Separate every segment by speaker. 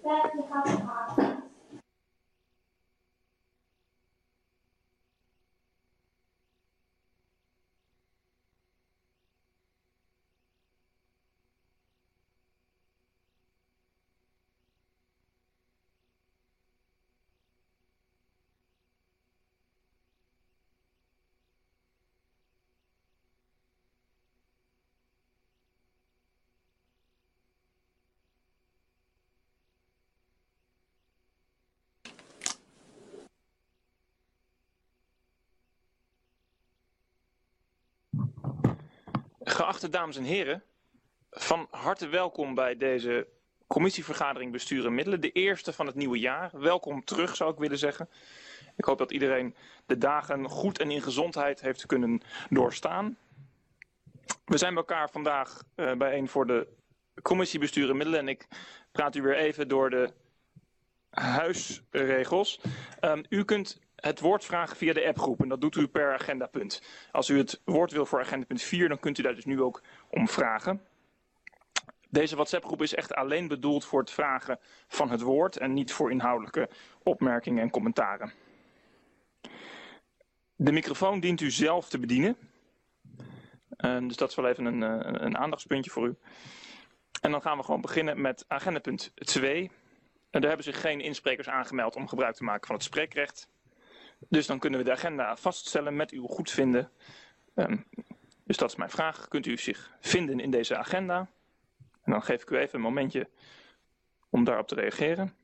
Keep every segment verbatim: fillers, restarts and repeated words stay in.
Speaker 1: Geachte dames en heren, van harte welkom bij deze commissievergadering Bestuur en Middelen, de eerste van het nieuwe jaar. Welkom terug, zou ik willen zeggen. Ik hoop dat iedereen de dagen goed en in gezondheid heeft kunnen doorstaan. We zijn bij elkaar vandaag uh, bijeen voor de commissie Bestuur en Middelen en ik praat u weer even door de huisregels. Um, u kunt het woord vragen via de appgroep en dat doet u per agendapunt. Als u het woord wil voor agendapunt vier, dan kunt u daar dus nu ook om vragen. Deze WhatsApp-groep is echt alleen bedoeld voor het vragen van het woord en niet voor inhoudelijke opmerkingen en commentaren. De microfoon dient u zelf te bedienen. Uh, dus dat is wel even een, een, een aandachtspuntje voor u. En dan gaan we gewoon beginnen met agendapunt twee. En daar hebben zich geen insprekers aangemeld om gebruik te maken van het spreekrecht. Dus dan kunnen we de agenda vaststellen met uw goedvinden. Um, dus dat is mijn vraag. Kunt u zich vinden in deze agenda? En dan geef ik u even een momentje om daarop te reageren.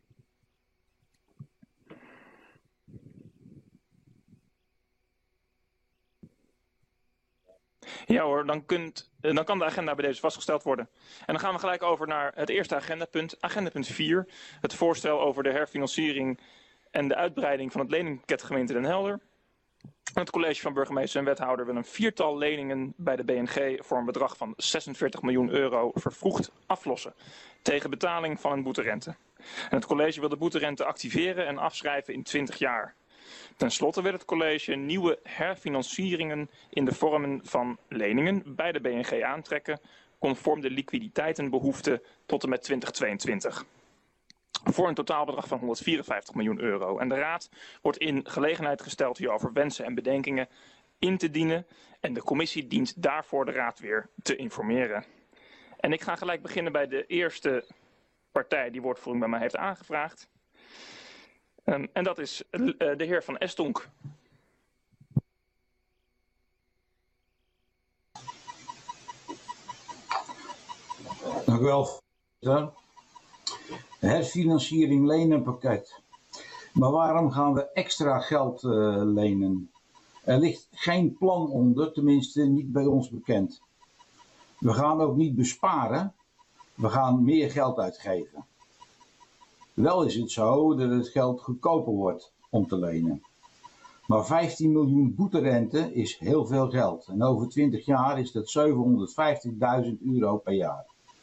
Speaker 1: Ja hoor, dan, kunt, dan kan de agenda bij deze vastgesteld worden. En dan gaan we gelijk over naar het eerste agendapunt, agendapunt vier. Het voorstel over de herfinanciering en de uitbreiding van het leningpakket gemeente Den Helder. Het college van burgemeester en wethouder wil een viertal leningen bij de B N G voor een bedrag van zesenveertig miljoen euro vervroegd aflossen. Tegen betaling van een boeterente. En het college wil de boeterente activeren en afschrijven in twintig jaar. Ten slotte wil het college nieuwe herfinancieringen in de vormen van leningen bij de B N G aantrekken, conform de liquiditeitenbehoeften tot en met twintig tweeëntwintig. Voor een totaalbedrag van honderdvierenvijftig miljoen euro. En de Raad wordt in gelegenheid gesteld hierover wensen en bedenkingen in te dienen. En de commissie dient daarvoor de Raad weer te informeren. En ik ga gelijk beginnen bij de eerste partij die woordvoering bij mij heeft aangevraagd. Um, en dat is uh, de heer Van Estonk.
Speaker 2: Dank u wel. Herfinanciering lenenpakket. Maar waarom gaan we extra geld uh, lenen? Er ligt geen plan onder, tenminste niet bij ons bekend. We gaan ook niet besparen, we gaan meer geld uitgeven. Wel is het zo dat het geld goedkoper wordt om te lenen. Maar vijftien miljoen boeterente is heel veel geld. En over twintig jaar is dat zevenhonderdvijftigduizend euro per jaar.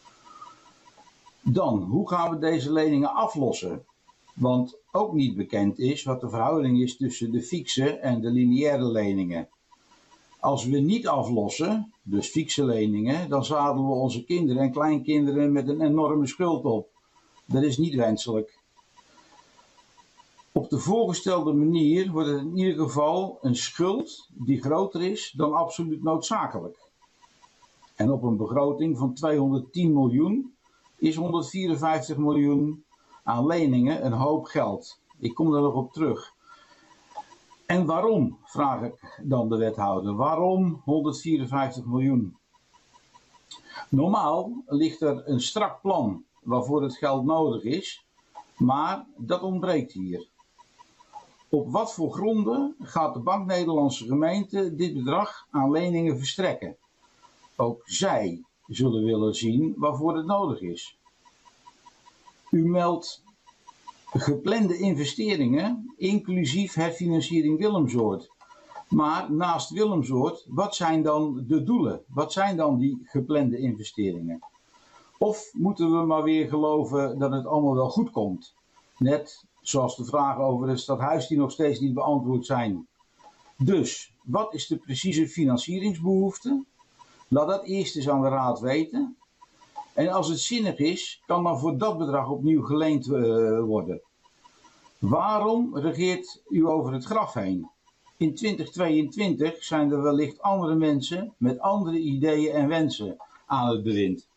Speaker 2: Dan, hoe gaan we deze leningen aflossen? Want ook niet bekend is wat de verhouding is tussen de fixe en de lineaire leningen. Als we niet aflossen, dus fixe leningen, dan zadelen we onze kinderen en kleinkinderen met een enorme schuld op. Dat is niet wenselijk. Op de voorgestelde manier wordt het in ieder geval een schuld die groter is dan absoluut noodzakelijk. En op een begroting van tweehonderdtien miljoen is honderdvierenvijftig miljoen aan leningen een hoop geld. Ik kom daar nog op terug. En waarom, vraag ik dan de wethouder, waarom honderdvierenvijftig miljoen? Normaal ligt er een strak plan waarvoor het geld nodig is, maar dat ontbreekt hier. Op wat voor gronden gaat de Bank Nederlandse Gemeente dit bedrag aan leningen verstrekken? Ook zij zullen willen zien waarvoor het nodig is. U meldt geplande investeringen, inclusief herfinanciering Willemsoord. Maar naast Willemsoord, wat zijn dan de doelen? Wat zijn dan die geplande investeringen? Of moeten we maar weer geloven dat het allemaal wel goed komt? Net zoals de vragen over het stadhuis die nog steeds niet beantwoord zijn. Dus, wat is de precieze financieringsbehoefte? Laat dat eerst eens aan de Raad weten. En als het zinnig is, kan dan voor dat bedrag opnieuw geleend uh, worden. Waarom regeert u over het graf heen? In twintig tweeëntwintig zijn er wellicht andere mensen met andere ideeën en wensen aan het bewind.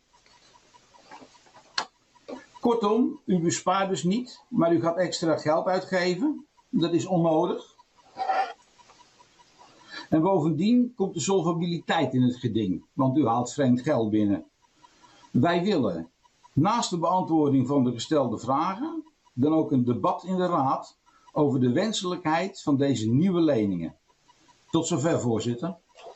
Speaker 2: Kortom, u bespaart dus niet, maar u gaat extra geld uitgeven. Dat is onnodig. En bovendien komt de solvabiliteit in het geding, want u haalt vreemd geld binnen. Wij willen, naast de beantwoording van de gestelde vragen, dan ook een debat in de Raad over de wenselijkheid van deze nieuwe leningen. Tot zover, voorzitter.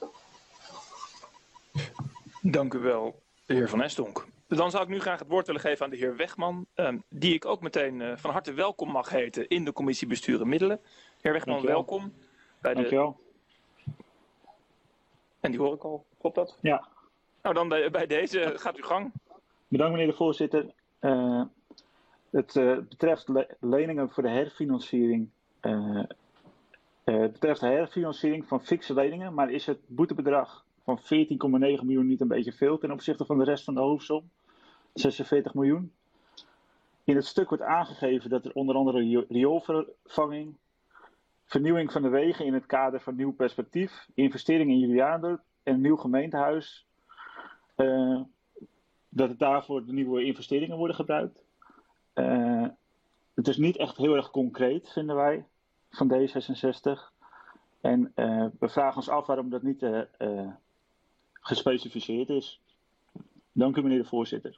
Speaker 1: Dank u wel, de heer Van Estonk. Dan zou ik nu graag het woord willen geven aan de heer Wegman, eh, die ik ook meteen uh, van harte welkom mag heten in de commissie Bestuur en Middelen. Heer Wegman,
Speaker 3: Dankjewel.
Speaker 1: welkom. Bij
Speaker 3: Dankjewel.
Speaker 1: de... En die hoor ik al, klopt dat?
Speaker 3: Ja.
Speaker 1: Nou, dan bij, bij deze gaat uw gang.
Speaker 3: Bedankt meneer de voorzitter. Uh, het uh, betreft le leningen voor de herfinanciering. Uh, uh, het betreft de herfinanciering van fikse leningen, maar is het boetebedrag van veertien komma negen miljoen niet een beetje veel ten opzichte van de rest van de hoofdsom? zesenveertig miljoen. In het stuk wordt aangegeven dat er onder andere rioolvervanging, vernieuwing van de wegen in het kader van nieuw perspectief, investering in Juliaandorp en een nieuw gemeentehuis, uh, dat het daarvoor de nieuwe investeringen worden gebruikt. Uh, het is niet echt heel erg concreet, vinden wij, van D zesenzestig. En uh, we vragen ons af waarom dat niet uh, uh, gespecificeerd is. Dank u meneer de voorzitter.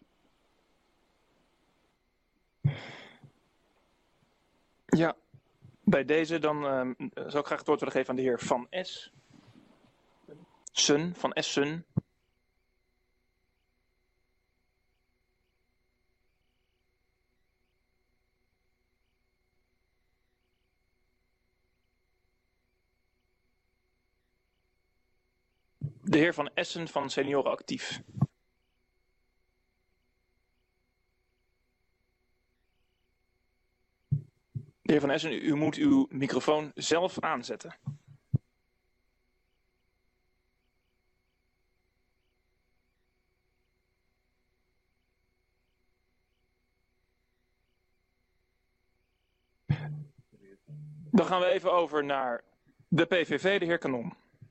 Speaker 1: Ja, bij deze dan uh, zou ik graag het woord willen geven aan de heer Van S. Sun, Van S. Sun. De heer Van Essen van Senioren Actief. De heer Van Essen, u, u moet uw microfoon zelf aanzetten. Dan gaan we even over naar de P V V, de heer Kanon.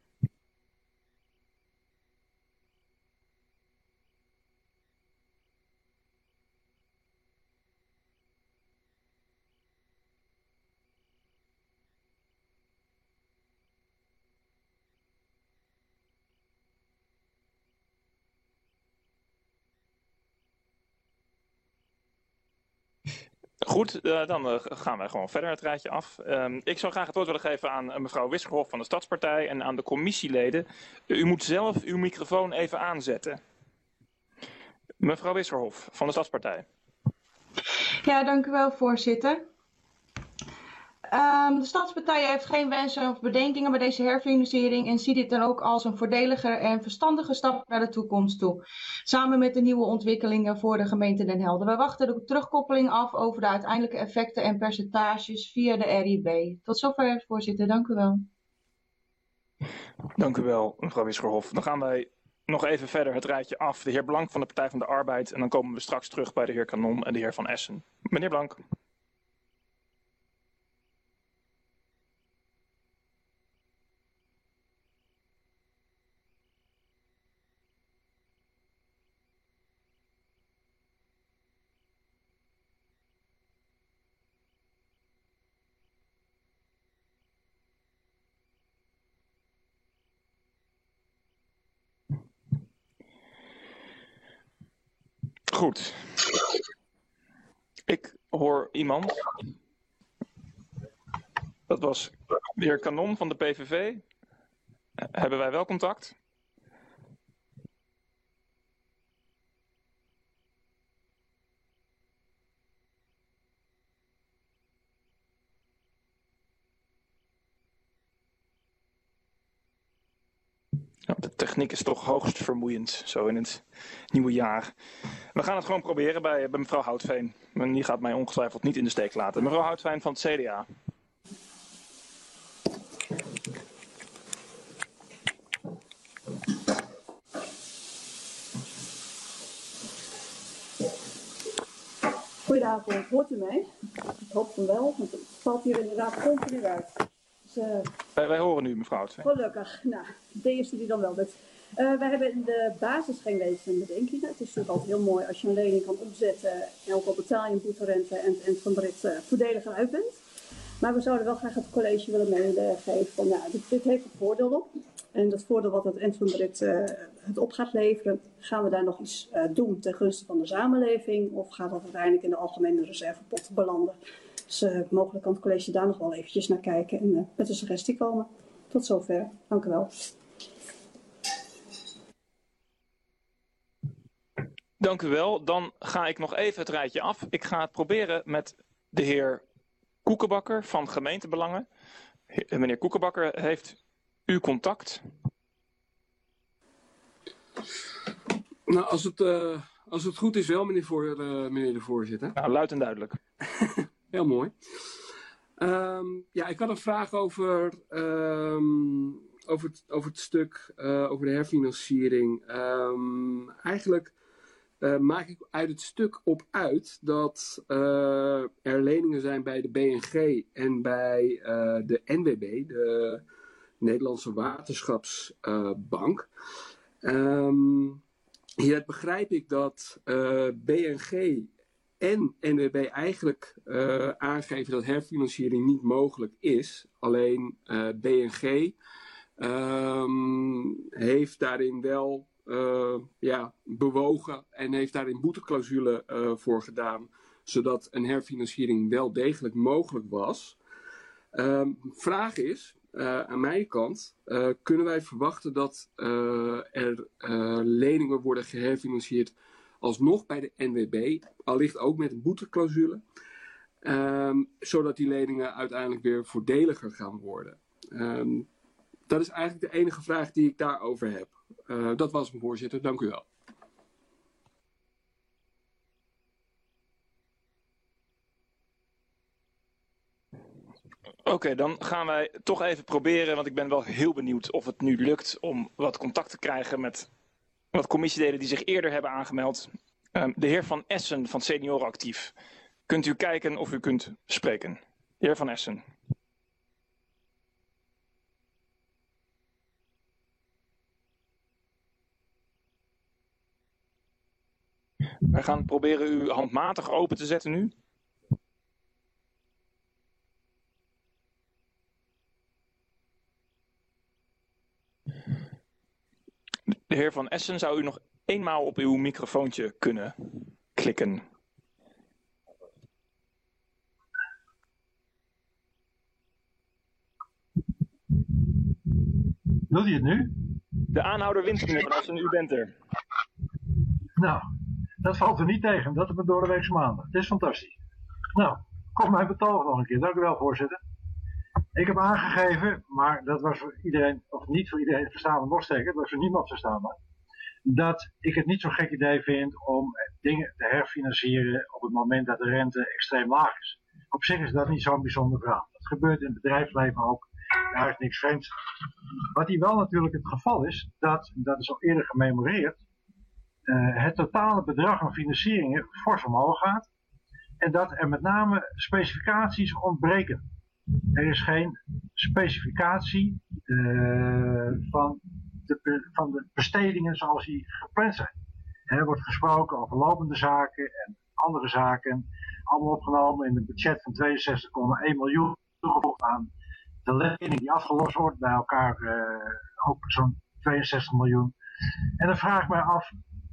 Speaker 1: Goed, uh, dan uh, gaan wij gewoon verder het rijtje af. Um, ik zou graag het woord willen geven aan uh, mevrouw Wisgerhof van de Stadspartij en aan de commissieleden. Uh, u moet zelf uw microfoon even aanzetten. Mevrouw Wisgerhof van de Stadspartij.
Speaker 4: Ja, dank u wel, voorzitter. Um, de Stadspartij heeft geen wensen of bedenkingen bij deze herfinanciering en ziet dit dan ook als een voordeliger en verstandige stap naar de toekomst toe. Samen met de nieuwe ontwikkelingen voor de gemeente Den Helder. Wij wachten de terugkoppeling af over de uiteindelijke effecten en percentages via de R I B. Tot zover, voorzitter. Dank u wel.
Speaker 1: Dank u wel, mevrouw Wisgerhof. Dan gaan wij nog even verder het rijtje af. De heer Blank van de Partij van de Arbeid en dan komen we straks terug bij de heer Kanon en de heer Van Essen. Meneer Blank. Goed. Ik hoor iemand. Dat was de heer Kanon van de P V V. Hebben wij wel contact? Nou, de techniek is toch hoogst vermoeiend, zo in het nieuwe jaar. We gaan het gewoon proberen bij, bij mevrouw Houtveen. En die gaat mij ongetwijfeld niet in de steek laten. Mevrouw Houtveen van het C D A.
Speaker 5: Goedenavond, hoort u mij? Ik hoop van wel, want het valt hier inderdaad continu uit. Dus, uh,
Speaker 1: wij, wij horen u, mevrouw.
Speaker 5: Gelukkig. Nou, de eerste die dan wel doet. Uh, wij hebben in de basis geen leenbedenkingen. Het is natuurlijk altijd heel mooi als je een lening kan omzetten en ook al betaal je een boeterente en het eind van de rit uh, voordeliger uit bent. Maar we zouden wel graag het college willen meegeven van nou, dit, dit heeft een voordeel op. En dat voordeel wat het eind van de rit uh, het op gaat leveren, gaan we daar nog iets uh, doen ten gunste van de samenleving of gaat dat uiteindelijk in de algemene reservepot belanden? Dus uh, mogelijk kan het college daar nog wel eventjes naar kijken en uh, met een suggestie komen. Tot zover. Dank u wel.
Speaker 1: Dank u wel. Dan ga ik nog even het rijtje af. Ik ga het proberen met de heer Koekenbakker van Gemeentebelangen. He, meneer Koekenbakker, heeft u contact?
Speaker 6: Nou, als het, uh, als het goed is wel, meneer, voor, uh, meneer de voorzitter.
Speaker 1: Nou, luid en duidelijk.
Speaker 6: Heel mooi. Um, ja, ik had een vraag over, um, over, het, over het stuk, uh, over de herfinanciering. Um, eigenlijk uh, maak ik uit het stuk op uit dat uh, er leningen zijn bij de B N G en bij uh, de N W B, de Nederlandse Waterschapsbank. Uh, um, Hieruit begrijp ik dat uh, B N G en N W B eigenlijk uh, aangeven dat herfinanciering niet mogelijk is. Alleen uh, B N G um, heeft daarin wel uh, ja, bewogen en heeft daarin boeteclausule uh, voor gedaan, zodat een herfinanciering wel degelijk mogelijk was. Um, vraag is, uh, aan mijn kant, uh, kunnen wij verwachten dat uh, er uh, leningen worden geherfinancierd alsnog bij de N W B, allicht ook met een boeteclausule, um, zodat die leningen uiteindelijk weer voordeliger gaan worden. Um, dat is eigenlijk de enige vraag die ik daarover heb. Uh, dat was mijn voorzitter, dank u wel.
Speaker 1: Oké, okay, dan gaan wij toch even proberen, want ik ben wel heel benieuwd of het nu lukt om wat contact te krijgen met wat commissieleden die zich eerder hebben aangemeld. Um, de heer Van Essen van Seniorenactief. Kunt u kijken of u kunt spreken? De heer Van Essen. Wij gaan proberen u handmatig open te zetten nu. De heer Van Essen, zou u nog eenmaal op uw microfoontje kunnen klikken?
Speaker 7: Wilt u het nu?
Speaker 1: De aanhouder wint, meneer Van Essen, u bent er.
Speaker 7: Nou, dat valt er niet tegen, dat op een doordeweekse maandag. Het is fantastisch. Nou, kom mijn betoog nog een keer. Dank u wel, voorzitter. Ik heb aangegeven, maar dat was voor iedereen, of niet voor iedereen verstaanbaar nog sterker, dat was voor niemand verstaanbaar, dat ik het niet zo'n gek idee vind om dingen te herfinancieren op het moment dat de rente extreem laag is. Op zich is dat niet zo'n bijzonder verhaal. Dat gebeurt in het bedrijfsleven ook, daar is niks vreemds. Wat hier wel natuurlijk het geval is, dat, dat is al eerder gememoreerd, uh, het totale bedrag aan financieringen fors omhoog gaat en dat er met name specificaties ontbreken. Er is geen specificatie uh, van, de, van de bestedingen zoals die gepland zijn. Er wordt gesproken over lopende zaken en andere zaken, allemaal opgenomen in een budget van tweeënzestig komma één miljoen toegevoegd aan de lening die afgelost wordt, bij elkaar uh, ook zo'n tweeënzestig miljoen. En dan vraag ik mij af,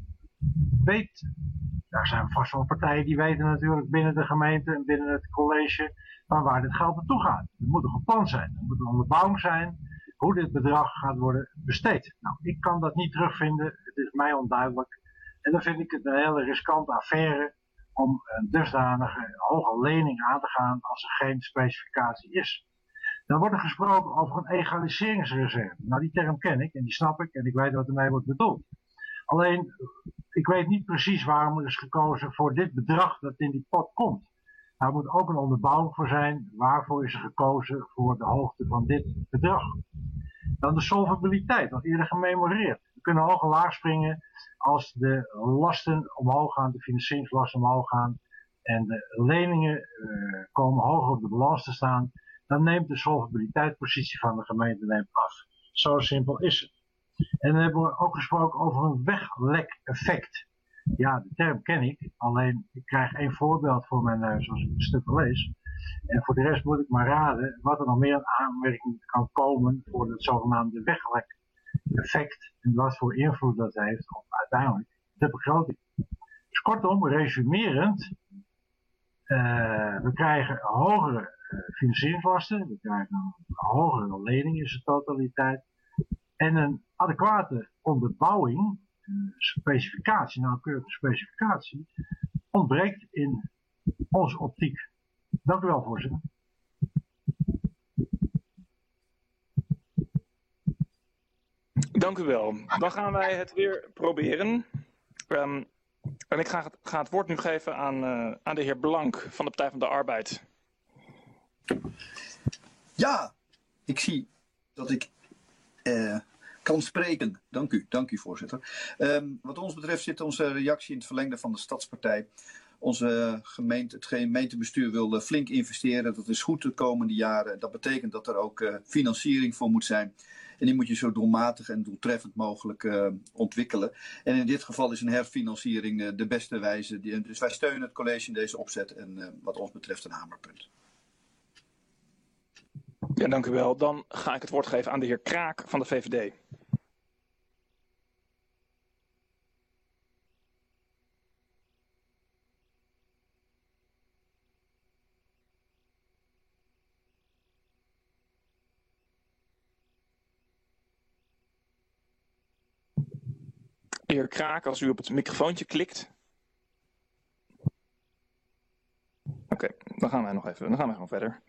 Speaker 7: weet, daar zijn vast wel partijen die weten natuurlijk binnen de gemeente en binnen het college van waar dit geld naartoe gaat. Het moet een plan zijn, het moet een onderbouwing zijn hoe dit bedrag gaat worden besteed. Nou, ik kan dat niet terugvinden, het is mij onduidelijk. En dan vind ik het een hele riskante affaire om een dusdanige hoge lening aan te gaan als er geen specificatie is. Dan wordt er gesproken over een egaliseringsreserve. Nou, die term ken ik en die snap ik en ik weet wat ermee wordt bedoeld. Alleen, ik weet niet precies waarom er is gekozen voor dit bedrag dat in die pot komt. Daar moet ook een onderbouwing voor zijn. Waarvoor is er gekozen voor de hoogte van dit bedrag? Dan de solvabiliteit, wat eerder gememoreerd. We kunnen hoog en laag springen als de lasten omhoog gaan, de financieringslasten omhoog gaan. en de leningen uh, komen hoger op de balans te staan, dan neemt de solvabiliteitspositie van de gemeente neemt af. Zo simpel is het. En dan hebben we ook gesproken over een weglek-effect. Ja, de term ken ik, alleen ik krijg één voorbeeld voor mijn neus als ik het stuk lees. En voor de rest moet ik maar raden wat er nog meer aan aanmerking kan komen voor het zogenaamde weglek-effect. En wat voor invloed dat heeft op uiteindelijk de begroting. Dus kortom, resumerend, uh, we krijgen hogere uh, financieringslasten, we krijgen een hogere lening in zijn totaliteit en een adequate onderbouwing, uh, specificatie, nauwkeurige specificatie, ontbreekt in onze optiek. Dank u wel, voorzitter.
Speaker 1: Dank u wel. Dan gaan wij het weer proberen. Um, en ik ga het, ga het woord nu geven aan, uh, aan de heer Blank van de Partij van de Arbeid.
Speaker 8: Ja, ik zie dat ik uh, kan spreken. Dank u, dank u voorzitter. Um, wat ons betreft zit onze reactie in het verlengde van de Stadspartij. Onze gemeente, het gemeentebestuur wil flink investeren. Dat is goed de komende jaren. Dat betekent dat er ook uh, financiering voor moet zijn. En die moet je zo doelmatig en doeltreffend mogelijk uh, ontwikkelen. En in dit geval is een herfinanciering uh, de beste wijze. Die, dus wij steunen het college in deze opzet en uh, wat ons betreft een hamerpunt.
Speaker 1: Ja, dank u wel. Dan ga ik het woord geven aan de heer Kraak van de V V D. De heer Kraak, als u op het microfoontje klikt. Oké, okay, dan gaan wij nog even, dan gaan wij gewoon verder.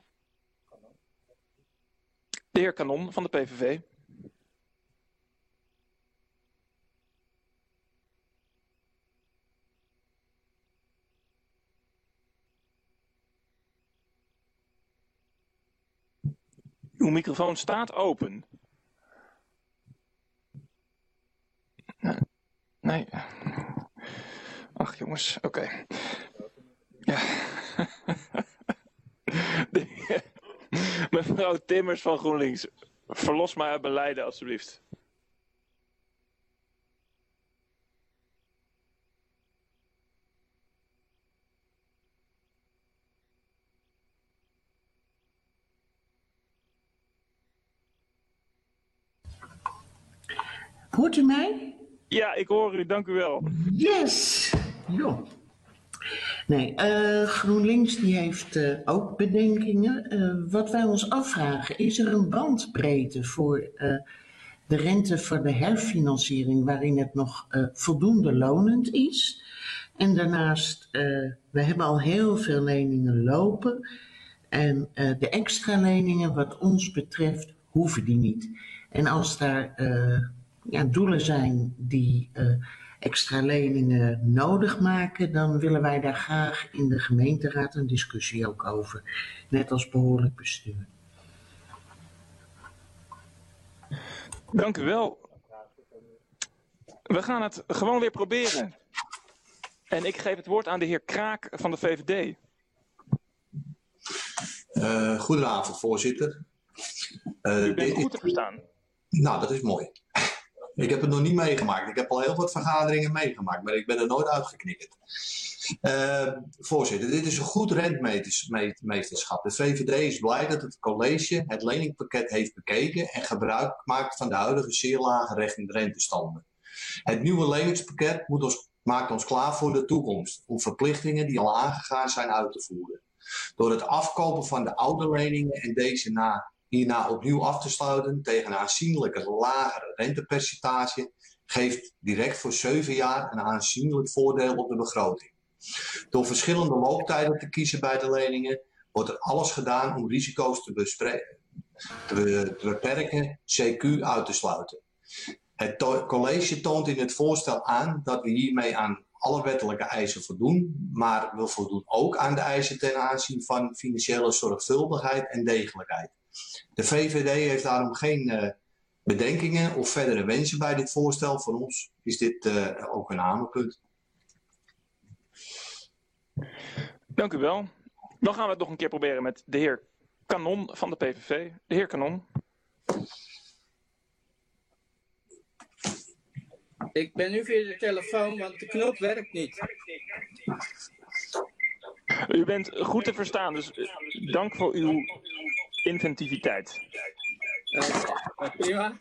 Speaker 1: De heer Kanon van de P V V. Uw microfoon staat open. Nee. Ach jongens, oké. Okay. Ja. De, mevrouw Timmers van GroenLinks, verlos mij uit mijn lijden alstublieft.
Speaker 9: Hoort u mij?
Speaker 1: Ja, ik hoor u, dank u wel.
Speaker 9: Yes! Jo. Nee, uh, GroenLinks die heeft uh, ook bedenkingen. Uh, wat wij ons afvragen, is er een bandbreedte voor uh, de rente voor de herfinanciering waarin het nog uh, voldoende lonend is? En daarnaast, uh, we hebben al heel veel leningen lopen en uh, de extra leningen wat ons betreft hoeven die niet. En als daar uh, ja, doelen zijn die uh, extra leningen nodig maken, dan willen wij daar graag in de gemeenteraad een discussie ook over. Net als behoorlijk bestuur.
Speaker 1: Dank u wel. We gaan het gewoon weer proberen. En ik geef het woord aan de heer Kraak van de V V D.
Speaker 10: Uh, goedenavond, voorzitter.
Speaker 1: Uh, U bent goed te verstaan.
Speaker 10: Nou, dat is mooi. Ik heb het nog niet meegemaakt. Ik heb al heel wat vergaderingen meegemaakt, maar ik ben er nooit uitgeknikkerd. Uh, voorzitter, dit is een goed rentmeesterschap. De V V D is blij dat het college het leningpakket heeft bekeken en gebruik maakt van de huidige zeer lage rentestanden. Het nieuwe leningspakket moet ons, maakt ons klaar voor de toekomst, om verplichtingen die al aangegaan zijn uit te voeren. Door het afkopen van de oude leningen en deze na hierna opnieuw af te sluiten tegen een aanzienlijke lagere rentepercentage geeft direct voor zeven jaar een aanzienlijk voordeel op de begroting. Door verschillende looptijden te kiezen bij de leningen wordt er alles gedaan om risico's te, te, te beperken, C Q uit te sluiten. Het to college toont in het voorstel aan dat we hiermee aan alle wettelijke eisen voldoen, maar we voldoen ook aan de eisen ten aanzien van financiële zorgvuldigheid en degelijkheid. De V V D heeft daarom geen uh, bedenkingen of verdere wensen bij dit voorstel. Voor ons is dit uh, ook een hamerpunt.
Speaker 1: Dank u wel. Dan gaan we het nog een keer proberen met de heer Kanon van de P V V. De heer Kanon.
Speaker 11: Ik ben nu via de telefoon, want de knop werkt niet.
Speaker 1: U bent goed te verstaan, dus dank voor uw inventiviteit.
Speaker 11: Uh, prima.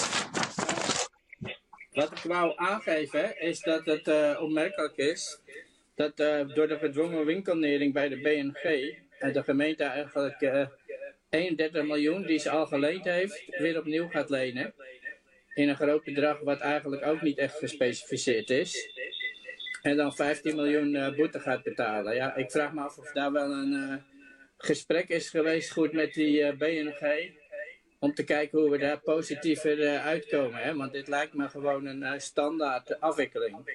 Speaker 11: Wat ik wou aangeven is dat het uh, opmerkelijk is dat uh, door de gedwongen winkelnering bij de B N G uh, de gemeente eigenlijk uh, eenendertig miljoen die ze al geleend heeft weer opnieuw gaat lenen. In een groot bedrag wat eigenlijk ook niet echt gespecificeerd is. En dan vijftien miljoen uh, boete gaat betalen. Ja, ik vraag me af of daar wel een uh, gesprek is geweest goed met die uh, B N G. Om te kijken hoe we daar positiever uh, uitkomen. Hè? Want dit lijkt me gewoon een uh, standaard afwikkeling.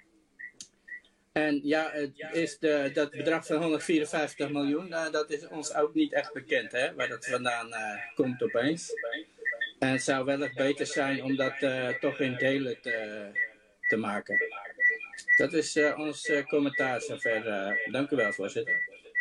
Speaker 11: En ja, het is de, dat bedrag van honderdvierenvijftig miljoen, uh, dat is ons ook niet echt bekend, hè? Waar dat vandaan uh, komt opeens. En het zou wel echt beter zijn om dat uh, toch in delen te, te maken. Dat is uh, ons uh, commentaar zover. Uh, dank u wel, voorzitter.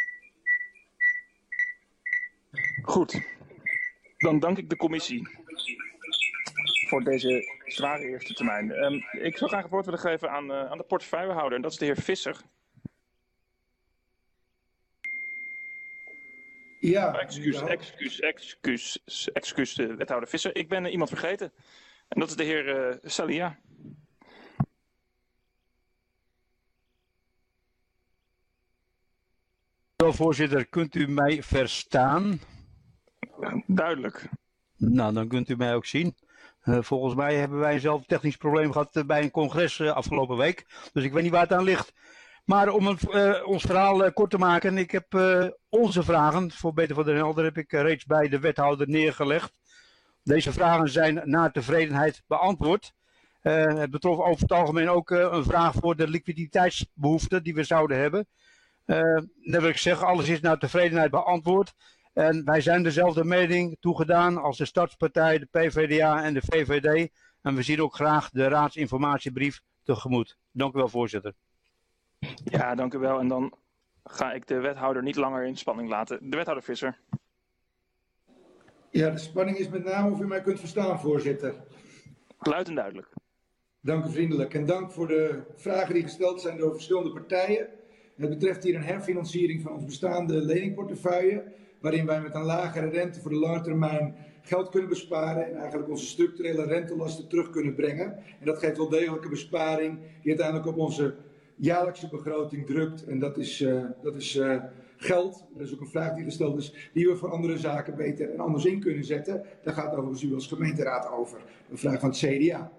Speaker 1: Goed. Dan dank ik de commissie voor deze zware eerste termijn. Um, ik zou graag het woord willen geven aan, uh, aan de portefeuillehouder. En dat is de heer Visser.
Speaker 12: Ja.
Speaker 1: Oh, excuus, excuus, excuus, excuus, de wethouder Visser. Ik ben uh, iemand vergeten. En dat is de heer uh, Salia.
Speaker 13: Voorzitter, kunt u mij verstaan?
Speaker 1: Duidelijk.
Speaker 13: Nou, dan kunt u mij ook zien. Uh, volgens mij hebben wij zelf een technisch probleem gehad uh, bij een congres uh, afgelopen week. Dus ik weet niet waar het aan ligt. Maar om het, uh, ons verhaal uh, kort te maken. Ik heb uh, onze vragen, voor Beter voor Den Helder, heb ik uh, reeds bij de wethouder neergelegd. Deze vragen zijn naar tevredenheid beantwoord. Uh, het betrof over het algemeen ook uh, een vraag voor de liquiditeitsbehoeften die we zouden hebben. Uh, dan wil ik zeggen, alles is naar tevredenheid beantwoord. En wij zijn dezelfde mening toegedaan als de Stadspartij, de P V D A en de V V D. En we zien ook graag de raadsinformatiebrief tegemoet. Dank u wel, voorzitter.
Speaker 1: Ja, dank u wel. En dan ga ik de wethouder niet langer in spanning laten. De wethouder Visser.
Speaker 12: Ja, de spanning is met name of u mij kunt verstaan, voorzitter.
Speaker 1: Luid en duidelijk.
Speaker 12: Dank u vriendelijk. En dank voor de vragen die gesteld zijn door verschillende partijen. Het betreft hier een herfinanciering van ons bestaande leningportefeuille, waarin wij met een lagere rente voor de lange termijn geld kunnen besparen en eigenlijk onze structurele rentelasten terug kunnen brengen. En dat geeft wel degelijke besparing die uiteindelijk op onze jaarlijkse begroting drukt. En dat is, uh, dat is uh, geld, dat is ook een vraag die gesteld is, die we voor andere zaken beter en anders in kunnen zetten. Daar gaat overigens u als gemeenteraad over. Een vraag van het C D A.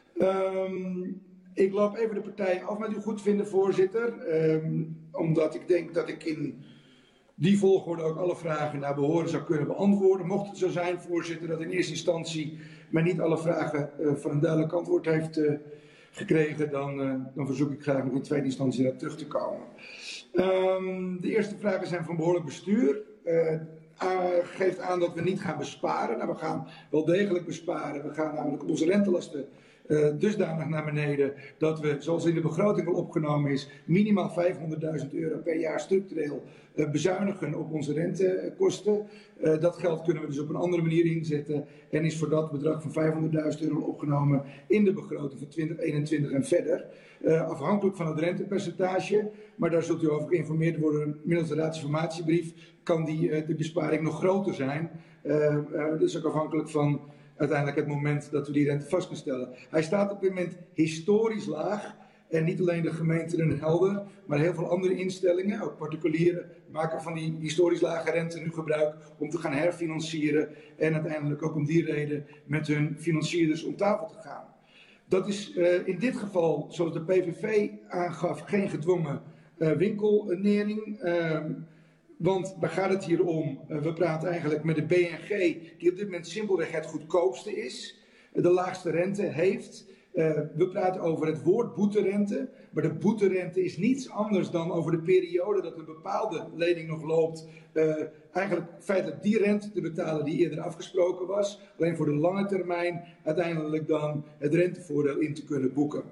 Speaker 12: Um, Ik loop even de partijen af met uw goedvinden, voorzitter. Um, omdat ik denk dat ik in die volgorde ook alle vragen naar behoren zou kunnen beantwoorden. Mocht het zo zijn, voorzitter, dat in eerste instantie men niet alle vragen uh, van een duidelijk antwoord heeft uh, gekregen, dan, uh, dan verzoek ik graag nog in tweede instantie daar terug te komen. Um, de eerste vragen zijn van behoorlijk bestuur. Uh, Uh, geeft aan dat we niet gaan besparen. Nou, we gaan wel degelijk besparen. We gaan namelijk op onze rentelasten uh, dusdanig naar beneden dat we, zoals in de begroting al opgenomen is, minimaal vijfhonderdduizend euro per jaar structureel uh, bezuinigen op onze rentekosten. Uh, dat geld kunnen we dus op een andere manier inzetten en is voor dat bedrag van vijfhonderdduizend euro opgenomen in de begroting van twintig eenentwintig en verder. Uh, afhankelijk van het rentepercentage, maar daar zult u over geïnformeerd worden middels de raadsinformatiebrief, kan die, uh, de besparing nog groter zijn. Uh, uh, dus ook afhankelijk van uiteindelijk het moment dat we die rente vast kunnen stellen. Hij staat op dit moment historisch laag. En niet alleen de gemeente Den Helder, maar heel veel andere instellingen, ook particulieren, maken van die historisch lage rente nu gebruik om te gaan herfinancieren. En uiteindelijk ook om die reden met hun financierders om tafel te gaan. Dat is uh, in dit geval, zoals de P V V aangaf, geen gedwongen uh, winkelnering. Uh, want waar gaat het hier om? Uh, we praten eigenlijk met de B N G, die op dit moment simpelweg het goedkoopste is, uh, de laagste rente heeft. Uh, we praten over het woord boeterente, maar de boeterente is niets anders dan over de periode dat een bepaalde lening nog loopt, uh, eigenlijk feitelijk die rente te betalen die eerder afgesproken was, alleen voor de lange termijn uiteindelijk dan het rentevoordeel in te kunnen boeken.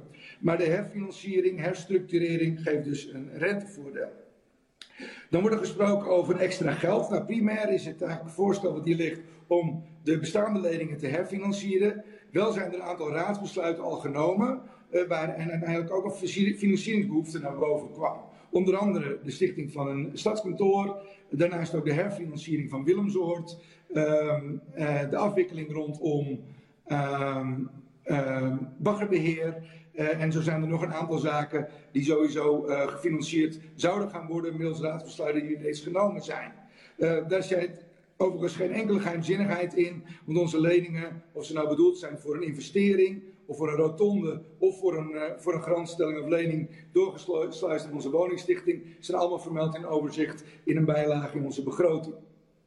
Speaker 12: Maar de herfinanciering, herstructurering geeft dus een rentevoordeel. Dan wordt er gesproken over extra geld. Nou, primair is het eigenlijk het voorstel wat hier ligt om de bestaande leningen te herfinancieren. Wel zijn er een aantal raadsbesluiten al genomen, uh, waar en uiteindelijk ook een financieringsbehoefte naar boven kwam. Onder andere de stichting van een stadskantoor, daarnaast ook de herfinanciering van Willemsoord, uh, uh, de afwikkeling rondom uh, uh, baggerbeheer. Uh, en zo zijn er nog een aantal zaken die sowieso uh, gefinancierd zouden gaan worden middels raadsbesluiten die reeds genomen zijn. Uh, daar zit overigens geen enkele geheimzinnigheid in, want onze leningen, of ze nou bedoeld zijn voor een investering, of voor een rotonde, of voor een, uh, voor een garantstelling of lening doorgesluist in onze woningstichting, zijn allemaal vermeld in overzicht in een bijlage in onze begroting.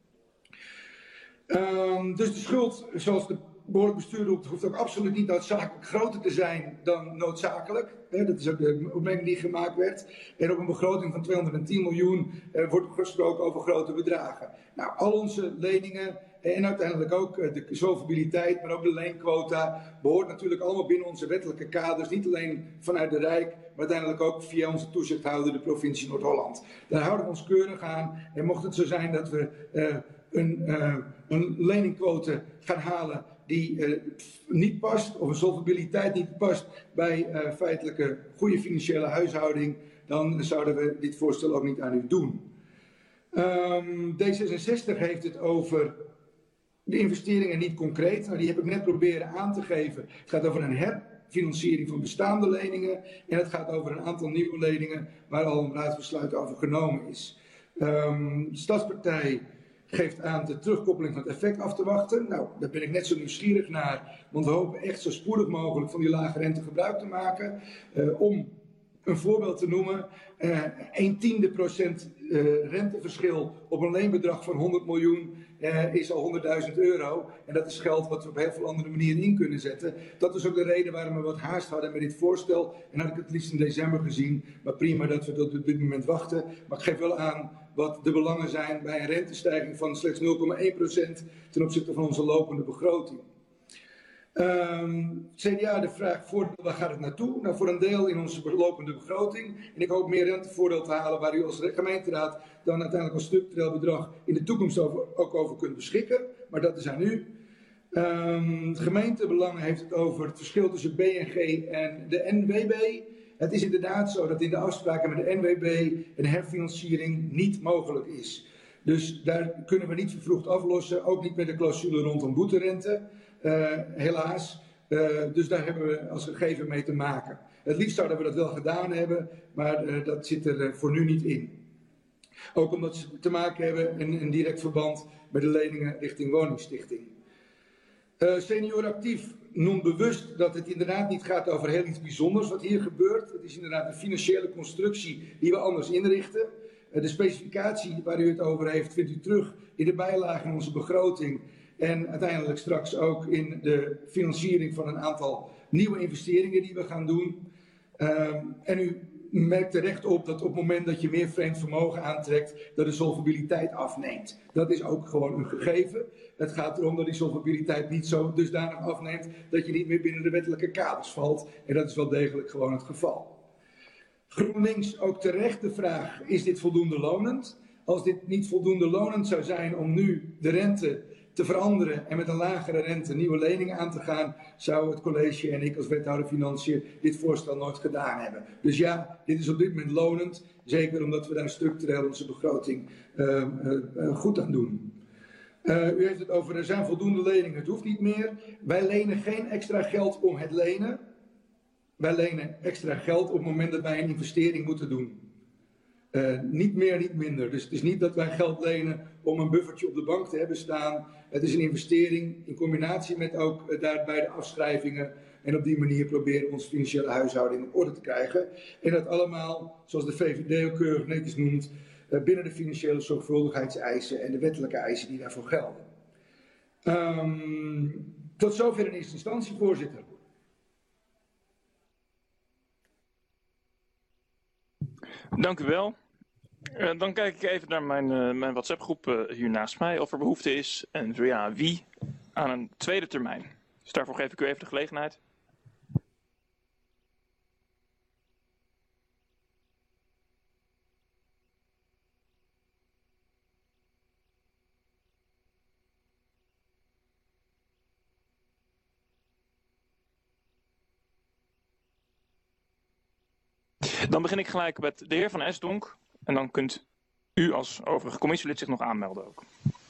Speaker 12: Um, dus de schuld, zoals de behoorlijk bestuur roept, hoeft ook absoluut niet noodzakelijk groter te zijn dan noodzakelijk. Dat is ook de opmerking die gemaakt werd. En op een begroting van tweehonderdtien miljoen eh, wordt gesproken over grote bedragen. Nou, al onze leningen en uiteindelijk ook de solvabiliteit, maar ook de leenquota, behoort natuurlijk allemaal binnen onze wettelijke kaders. Niet alleen vanuit de Rijk, maar uiteindelijk ook via onze toezichthouder, de provincie Noord-Holland. Daar houden we ons keurig aan. En mocht het zo zijn dat we uh, een, uh, een leningquote gaan halen die uh, niet past, of een solvabiliteit niet past bij uh, feitelijke goede financiële huishouding, dan zouden we dit voorstel ook niet aan u doen. Um, D zesenzestig heeft het over de investeringen niet concreet. Nou, die heb ik net proberen aan te geven. Het gaat over een herfinanciering van bestaande leningen en het gaat over een aantal nieuwe leningen waar al een raadsbesluit over genomen is. Um, de Stadspartij geeft aan de terugkoppeling van het effect af te wachten. Nou, daar ben ik net zo nieuwsgierig naar, want we hopen echt zo spoedig mogelijk van die lage rente gebruik te maken. Uh, om een voorbeeld te noemen, uh, een tiende procent uh, renteverschil op een leenbedrag van honderd miljoen uh, is al honderdduizend euro. En dat is geld wat we op heel veel andere manieren in kunnen zetten. Dat is ook de reden waarom we wat haast hadden met dit voorstel. En had ik het liefst in december gezien, maar prima dat we tot op dit moment wachten. Maar ik geef wel aan wat de belangen zijn bij een rentestijging van slechts nul komma één procent ten opzichte van onze lopende begroting. Um, C D A de vraag, voor, waar gaat het naartoe? Nou, voor een deel in onze lopende begroting. En ik hoop meer rentevoordeel te halen waar u als gemeenteraad dan uiteindelijk een structureel bedrag in de toekomst over, ook over kunt beschikken. Maar dat is aan u. Um, gemeentebelangen heeft het over het verschil tussen B N G en de N W B. Het is inderdaad zo dat in de afspraken met de N W B een herfinanciering niet mogelijk is. Dus daar kunnen we niet vervroegd aflossen, ook niet met de clausule rondom boeterente. Uh, helaas, uh, dus daar hebben we als gegeven mee te maken. Het liefst zouden we dat wel gedaan hebben, maar uh, dat zit er uh, voor nu niet in. Ook omdat ze te maken hebben in een direct verband met de leningen richting woningstichting. Uh, Senior Actief noemt bewust dat het inderdaad niet gaat over heel iets bijzonders wat hier gebeurt. Het is inderdaad een financiële constructie die we anders inrichten. Uh, de specificatie waar u het over heeft vindt u terug in de bijlage in onze begroting. En uiteindelijk straks ook in de financiering van een aantal nieuwe investeringen die we gaan doen. Um, en u merkt terecht op dat op het moment dat je meer vreemd vermogen aantrekt, dat de solvabiliteit afneemt. Dat is ook gewoon een gegeven. Het gaat erom dat die solvabiliteit niet zo dusdanig afneemt dat je niet meer binnen de wettelijke kaders valt. En dat is wel degelijk gewoon het geval. GroenLinks ook terecht de vraag, is dit voldoende lonend? Als dit niet voldoende lonend zou zijn om nu de rente te veranderen en met een lagere rente nieuwe leningen aan te gaan, zou het college en ik als wethouder Financiën dit voorstel nooit gedaan hebben. Dus ja, dit is op dit moment lonend, zeker omdat we daar structureel onze begroting uh, uh, uh, goed aan doen. Uh, u heeft het over, er zijn voldoende leningen, het hoeft niet meer. Wij lenen geen extra geld om het lenen. Wij lenen extra geld op het moment dat wij een investering moeten doen. Uh, niet meer, niet minder. Dus het is niet dat wij geld lenen om een buffertje op de bank te hebben staan. Het is een investering in combinatie met ook uh, daarbij de afschrijvingen. En op die manier proberen we onze financiële huishouding op orde te krijgen. En dat allemaal, zoals de V V D ook keurig netjes noemt, uh, binnen de financiële zorgvuldigheidseisen en de wettelijke eisen die daarvoor gelden. Um, tot zover in eerste instantie, voorzitter.
Speaker 1: Dank u wel. Uh, dan kijk ik even naar mijn, uh, mijn WhatsApp-groep uh, hier naast mij of er behoefte is, en zo ja, wie, aan een tweede termijn. Dus daarvoor geef ik u even de gelegenheid. Dan begin ik gelijk met de heer Van Esdonk. En dan kunt u als overige commissielid zich nog aanmelden ook.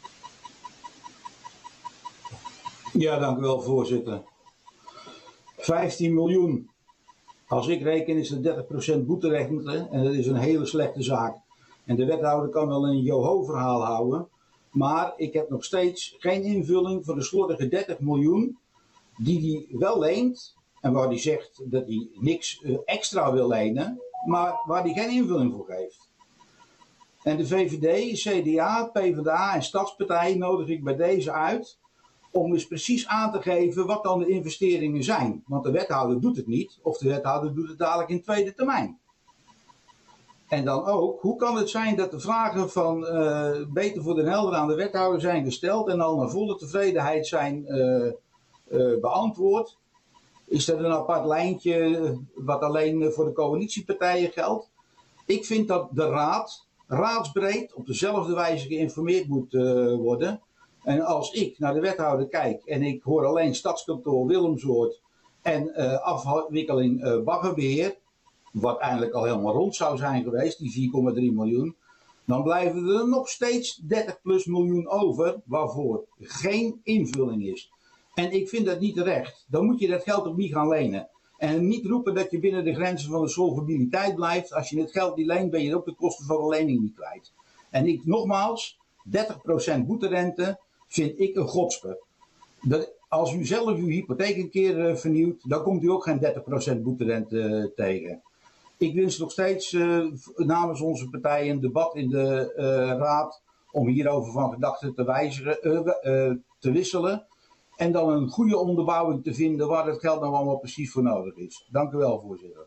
Speaker 2: Ja, dank u wel, voorzitter. vijftien miljoen. Als ik reken is het dertig procent boeterechten en dat is een hele slechte zaak. En de wethouder kan wel een Joho-verhaal houden. Maar ik heb nog steeds geen invulling voor de slordige dertig miljoen die hij wel leent. En waar hij zegt dat hij niks extra wil lenen, maar waar hij geen invulling voor geeft. En de V V D, C D A, P v d A en Stadspartij nodig ik bij deze uit om eens precies aan te geven wat dan de investeringen zijn. Want de wethouder doet het niet, of de wethouder doet het dadelijk in tweede termijn. En dan ook, hoe kan het zijn dat de vragen van uh, Beter voor Den Helder aan de wethouder zijn gesteld en al naar volle tevredenheid zijn uh, uh, beantwoord? Is er een apart lijntje wat alleen voor de coalitiepartijen geldt? Ik vind dat de raad raadsbreed op dezelfde wijze geïnformeerd moet uh, worden. En als ik naar de wethouder kijk en ik hoor alleen Stadskantoor Willemsoord en uh, afwikkeling uh, baggerbeheer, wat eigenlijk al helemaal rond zou zijn geweest, die vier komma drie miljoen, dan blijven er nog steeds dertig plus miljoen over waarvoor geen invulling is. En ik vind dat niet terecht. Dan moet je dat geld ook niet gaan lenen. En niet roepen dat je binnen de grenzen van de solvabiliteit blijft. Als je het geld niet leent, ben je ook de kosten van de lening niet kwijt. En ik, nogmaals, dertig procent boeterente vind ik een godspe. Dat, als u zelf uw hypotheek een keer uh, vernieuwt, dan komt u ook geen dertig procent boeterente uh, tegen. Ik wens nog steeds uh, namens onze partij een debat in de uh, raad om hierover van gedachten te, wijzigen, uh, uh, te wisselen. En dan een goede onderbouwing te vinden waar het geld nou allemaal precies voor nodig is. Dank u wel, voorzitter.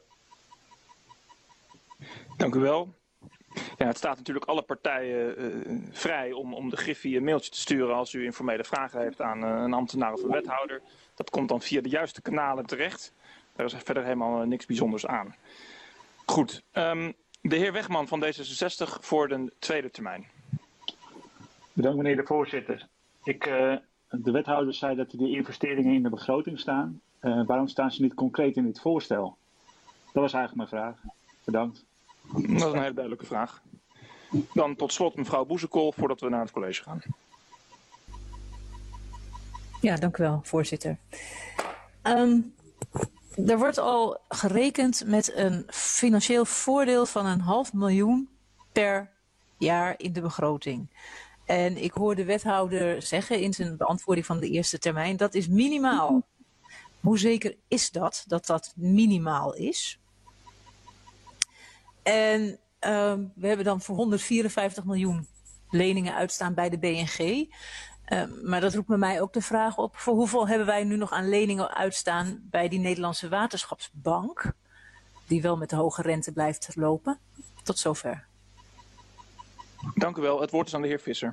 Speaker 1: Dank u wel. Ja, het staat natuurlijk alle partijen uh, vrij om, om de Griffie een mailtje te sturen als u informele vragen heeft aan uh, een ambtenaar of een wethouder. Dat komt dan via de juiste kanalen terecht. Daar is verder helemaal uh, niks bijzonders aan. Goed, um, de heer Wegman van D zesenzestig voor de tweede termijn.
Speaker 3: Bedankt meneer de voorzitter. Ik, uh, de wethouder zei dat de investeringen in de begroting staan. Uh, waarom staan ze niet concreet in dit voorstel? Dat was eigenlijk mijn vraag. Bedankt.
Speaker 1: Dat is een hele duidelijke vraag. Dan tot slot mevrouw Boezekool voordat we naar het college gaan.
Speaker 14: Ja, dank u wel, voorzitter. Um, er wordt al gerekend met een financieel voordeel van een half miljoen per jaar in de begroting. En ik hoor de wethouder zeggen in zijn beantwoording van de eerste termijn, dat is minimaal. Hoe zeker is dat, dat dat minimaal is? En uh, we hebben dan voor honderdvierenvijftig miljoen leningen uitstaan bij de B N G. Uh, maar dat roept bij mij ook de vraag op, voor hoeveel hebben wij nu nog aan leningen uitstaan bij die Nederlandse Waterschapsbank, die wel met de hoge rente blijft lopen? Tot zover.
Speaker 1: Dank u wel. Het woord is aan de heer Visser.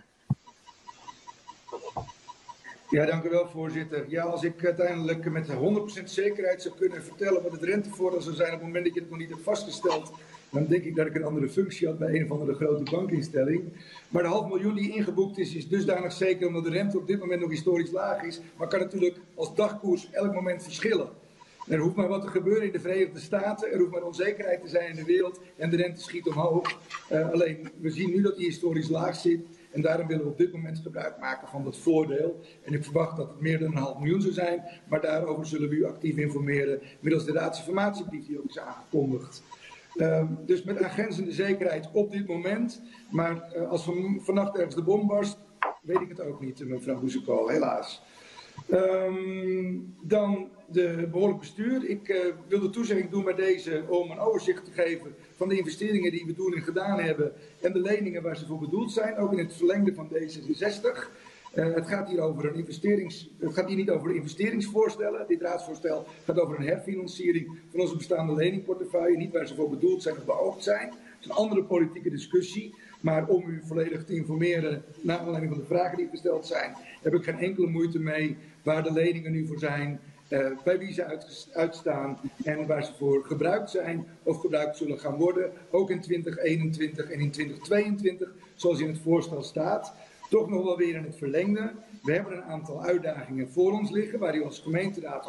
Speaker 12: Ja, dank u wel, voorzitter. Ja, als ik uiteindelijk met honderd procent zekerheid zou kunnen vertellen wat het rentevoordeel zou zijn op het moment dat je het nog niet hebt vastgesteld, dan denk ik dat ik een andere functie had bij een of andere grote bankinstelling. Maar de half miljoen die ingeboekt is, is dusdanig zeker omdat de rente op dit moment nog historisch laag is, maar kan natuurlijk als dagkoers elk moment verschillen. Er hoeft maar wat te gebeuren in de Verenigde Staten, er hoeft maar onzekerheid te zijn in de wereld en de rente schiet omhoog. Uh, alleen, we zien nu dat die historisch laag zit en daarom willen we op dit moment gebruik maken van dat voordeel. En ik verwacht dat het meer dan een half miljoen zou zijn, maar daarover zullen we u actief informeren middels de raadsinformatiebrief die ook is aangekondigd. Uh, dus met aangrenzende zekerheid op dit moment, maar uh, als van, vannacht ergens de bom barst, weet ik het ook niet, mevrouw Boezekool, helaas. Um, dan de behoorlijk bestuur. Ik uh, wil de toezegging doen bij deze om een overzicht te geven van de investeringen die we doen en gedaan hebben en de leningen waar ze voor bedoeld zijn, ook in het verlengde van D zesenzestig. Uh, het gaat hier over een investerings, het gaat hier niet over investeringsvoorstellen. Dit raadsvoorstel gaat over een herfinanciering van onze bestaande leningportefeuille, niet waar ze voor bedoeld zijn of beoogd zijn. Het is een andere politieke discussie. Maar om u volledig te informeren, naar aanleiding van de vragen die gesteld zijn, heb ik geen enkele moeite mee waar de leningen nu voor zijn, uh, bij wie ze uit, uitstaan en waar ze voor gebruikt zijn of gebruikt zullen gaan worden. Ook in twintig eenentwintig en in twintig tweeëntwintig, zoals in het voorstel staat. Toch nog wel weer in het verlengde. We hebben een aantal uitdagingen voor ons liggen, waar u als gemeenteraad al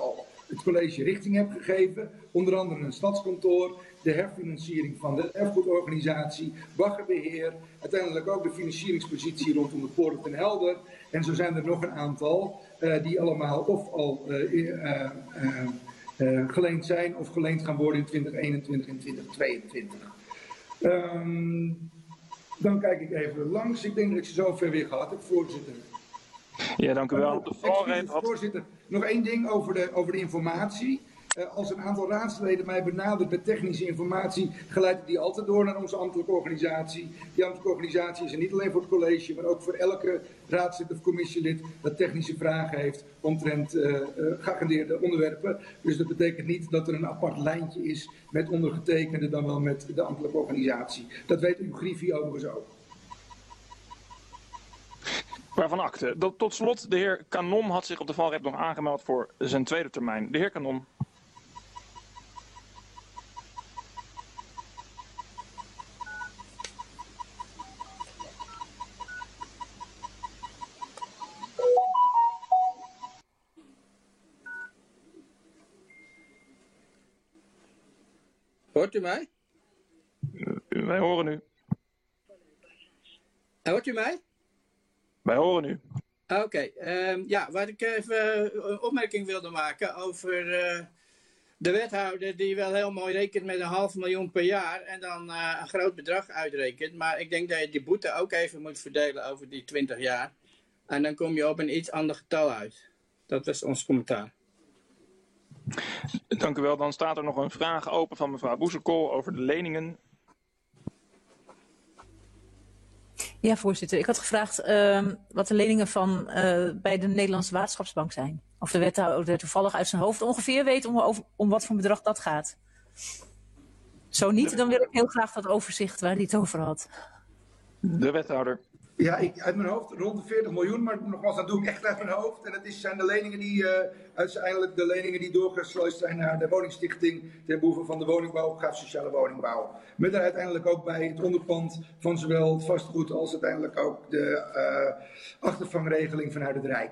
Speaker 12: het college richting heb gegeven. Onder andere een stadskantoor, de herfinanciering van de erfgoedorganisatie, baggerbeheer, uiteindelijk ook de financieringspositie rondom de Poort ten Helder. En zo zijn er nog een aantal uh, die allemaal of al uh, uh, uh, uh, geleend zijn of geleend gaan worden in twintig eenentwintig en twintig tweeëntwintig. Um, dan kijk ik even langs. Ik denk dat ik ze zover weer gehad heb, voorzitter.
Speaker 1: Ja, dank u wel. De
Speaker 12: Excuus, voorzitter, nog één ding over de, over de informatie. Uh, als een aantal raadsleden mij benadert met technische informatie, geleid ik die altijd door naar onze ambtelijke organisatie. Die ambtelijke organisatie is er niet alleen voor het college, maar ook voor elke raadslid of commissielid dat technische vragen heeft omtrent uh, uh, geagendeerde onderwerpen. Dus dat betekent niet dat er een apart lijntje is met ondergetekende dan wel met de ambtelijke organisatie. Dat weet uw griffie overigens ook.
Speaker 1: Waarvan akte. Tot slot, de heer Kanon had zich op de valreep nog aangemeld voor zijn tweede termijn. De heer Kanon.
Speaker 11: Hoort u mij?
Speaker 1: Uh, wij horen u.
Speaker 11: Hoort u mij?
Speaker 1: Wij horen u.
Speaker 11: Oké, okay, um, ja, wat ik even een opmerking wilde maken over uh, de wethouder die wel heel mooi rekent met een half miljoen per jaar en dan uh, een groot bedrag uitrekent. Maar ik denk dat je die boete ook even moet verdelen over die twintig jaar. En dan kom je op een iets ander getal uit. Dat was ons commentaar.
Speaker 1: Dank u wel. Dan staat er nog een vraag open van mevrouw Boezekool over de leningen.
Speaker 14: Ja, voorzitter. Ik had gevraagd uh, wat de leningen van uh, bij de Nederlandse Waterschapsbank zijn. Of de wethouder toevallig uit zijn hoofd ongeveer weet om, over, om wat voor bedrag dat gaat. Zo niet, dan wil ik heel graag dat overzicht waar hij het over had.
Speaker 1: De wethouder.
Speaker 12: Ja, ik, uit mijn hoofd rond de veertig miljoen, maar nogmaals, dat doe ik echt uit mijn hoofd. En dat is, zijn de leningen die, uh, uiteindelijk de leningen die doorgesluist zijn naar de woningstichting ten behoeve van de woningbouwopgave sociale woningbouw. Met daar uiteindelijk ook bij het onderpand van zowel het vastgoed als uiteindelijk ook de uh, achtervangregeling vanuit het Rijk.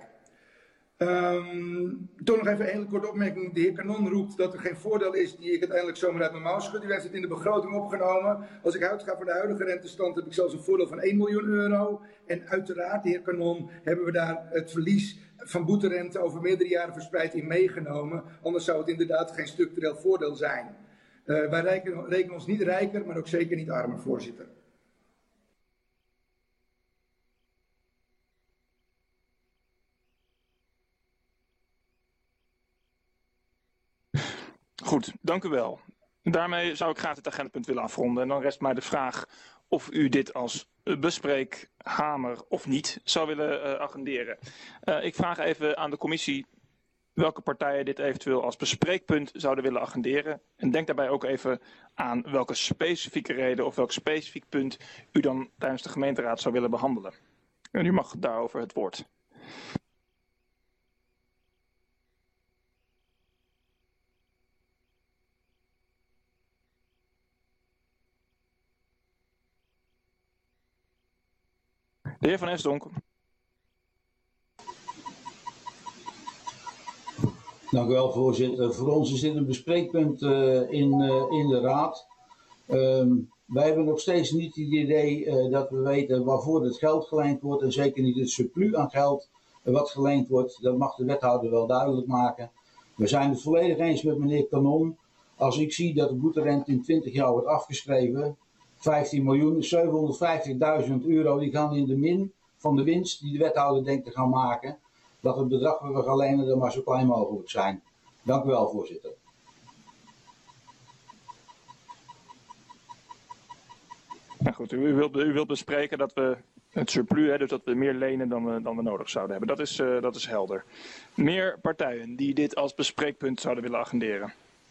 Speaker 12: Um, toch nog even een hele korte opmerking. De heer Kanon roept dat er geen voordeel is die ik uiteindelijk zomaar uit mijn mouw schud. U heeft het in de begroting opgenomen. Als ik uitga voor de huidige rentestand heb ik zelfs een voordeel van één miljoen euro. En uiteraard, de heer Kanon, hebben we daar het verlies van boeterente over meerdere jaren verspreid in meegenomen. Anders zou het inderdaad geen structureel voordeel zijn. Uh, wij rekenen, rekenen ons niet rijker, maar ook zeker niet armer, voorzitter.
Speaker 1: Goed, dank u wel. Daarmee zou ik graag het agendapunt willen afronden. En dan rest mij de vraag of u dit als bespreekhamer of niet zou willen uh, agenderen. Uh, ik vraag even aan de commissie welke partijen dit eventueel als bespreekpunt zouden willen agenderen. En denk daarbij ook even aan welke specifieke reden of welk specifiek punt u dan tijdens de gemeenteraad zou willen behandelen. En u mag daarover het woord. De heer Van Esdonk.
Speaker 2: Dank u wel, voorzitter. Voor ons is dit een bespreekpunt uh, in, uh, in de raad. Um, wij hebben nog steeds niet het idee uh, dat we weten waarvoor het geld geleend wordt. En zeker niet het surplus aan geld uh, wat geleend wordt. Dat mag de wethouder wel duidelijk maken. We zijn het volledig eens met meneer Kanon. Als ik zie dat de boeterente in twintig jaar wordt afgeschreven, vijftien miljoen, zevenhonderdvijftigduizend euro, die gaan in de min van de winst die de wethouder denkt te gaan maken. Dat het bedrag dat we gaan lenen er maar zo klein mogelijk zijn. Dank u wel, voorzitter.
Speaker 1: Ja, goed, u wilt, u wilt bespreken dat we het surplus, hè, dus dat we meer lenen dan we, dan we nodig zouden hebben. Dat is, uh, dat is helder. Meer partijen die dit als bespreekpunt zouden willen agenderen.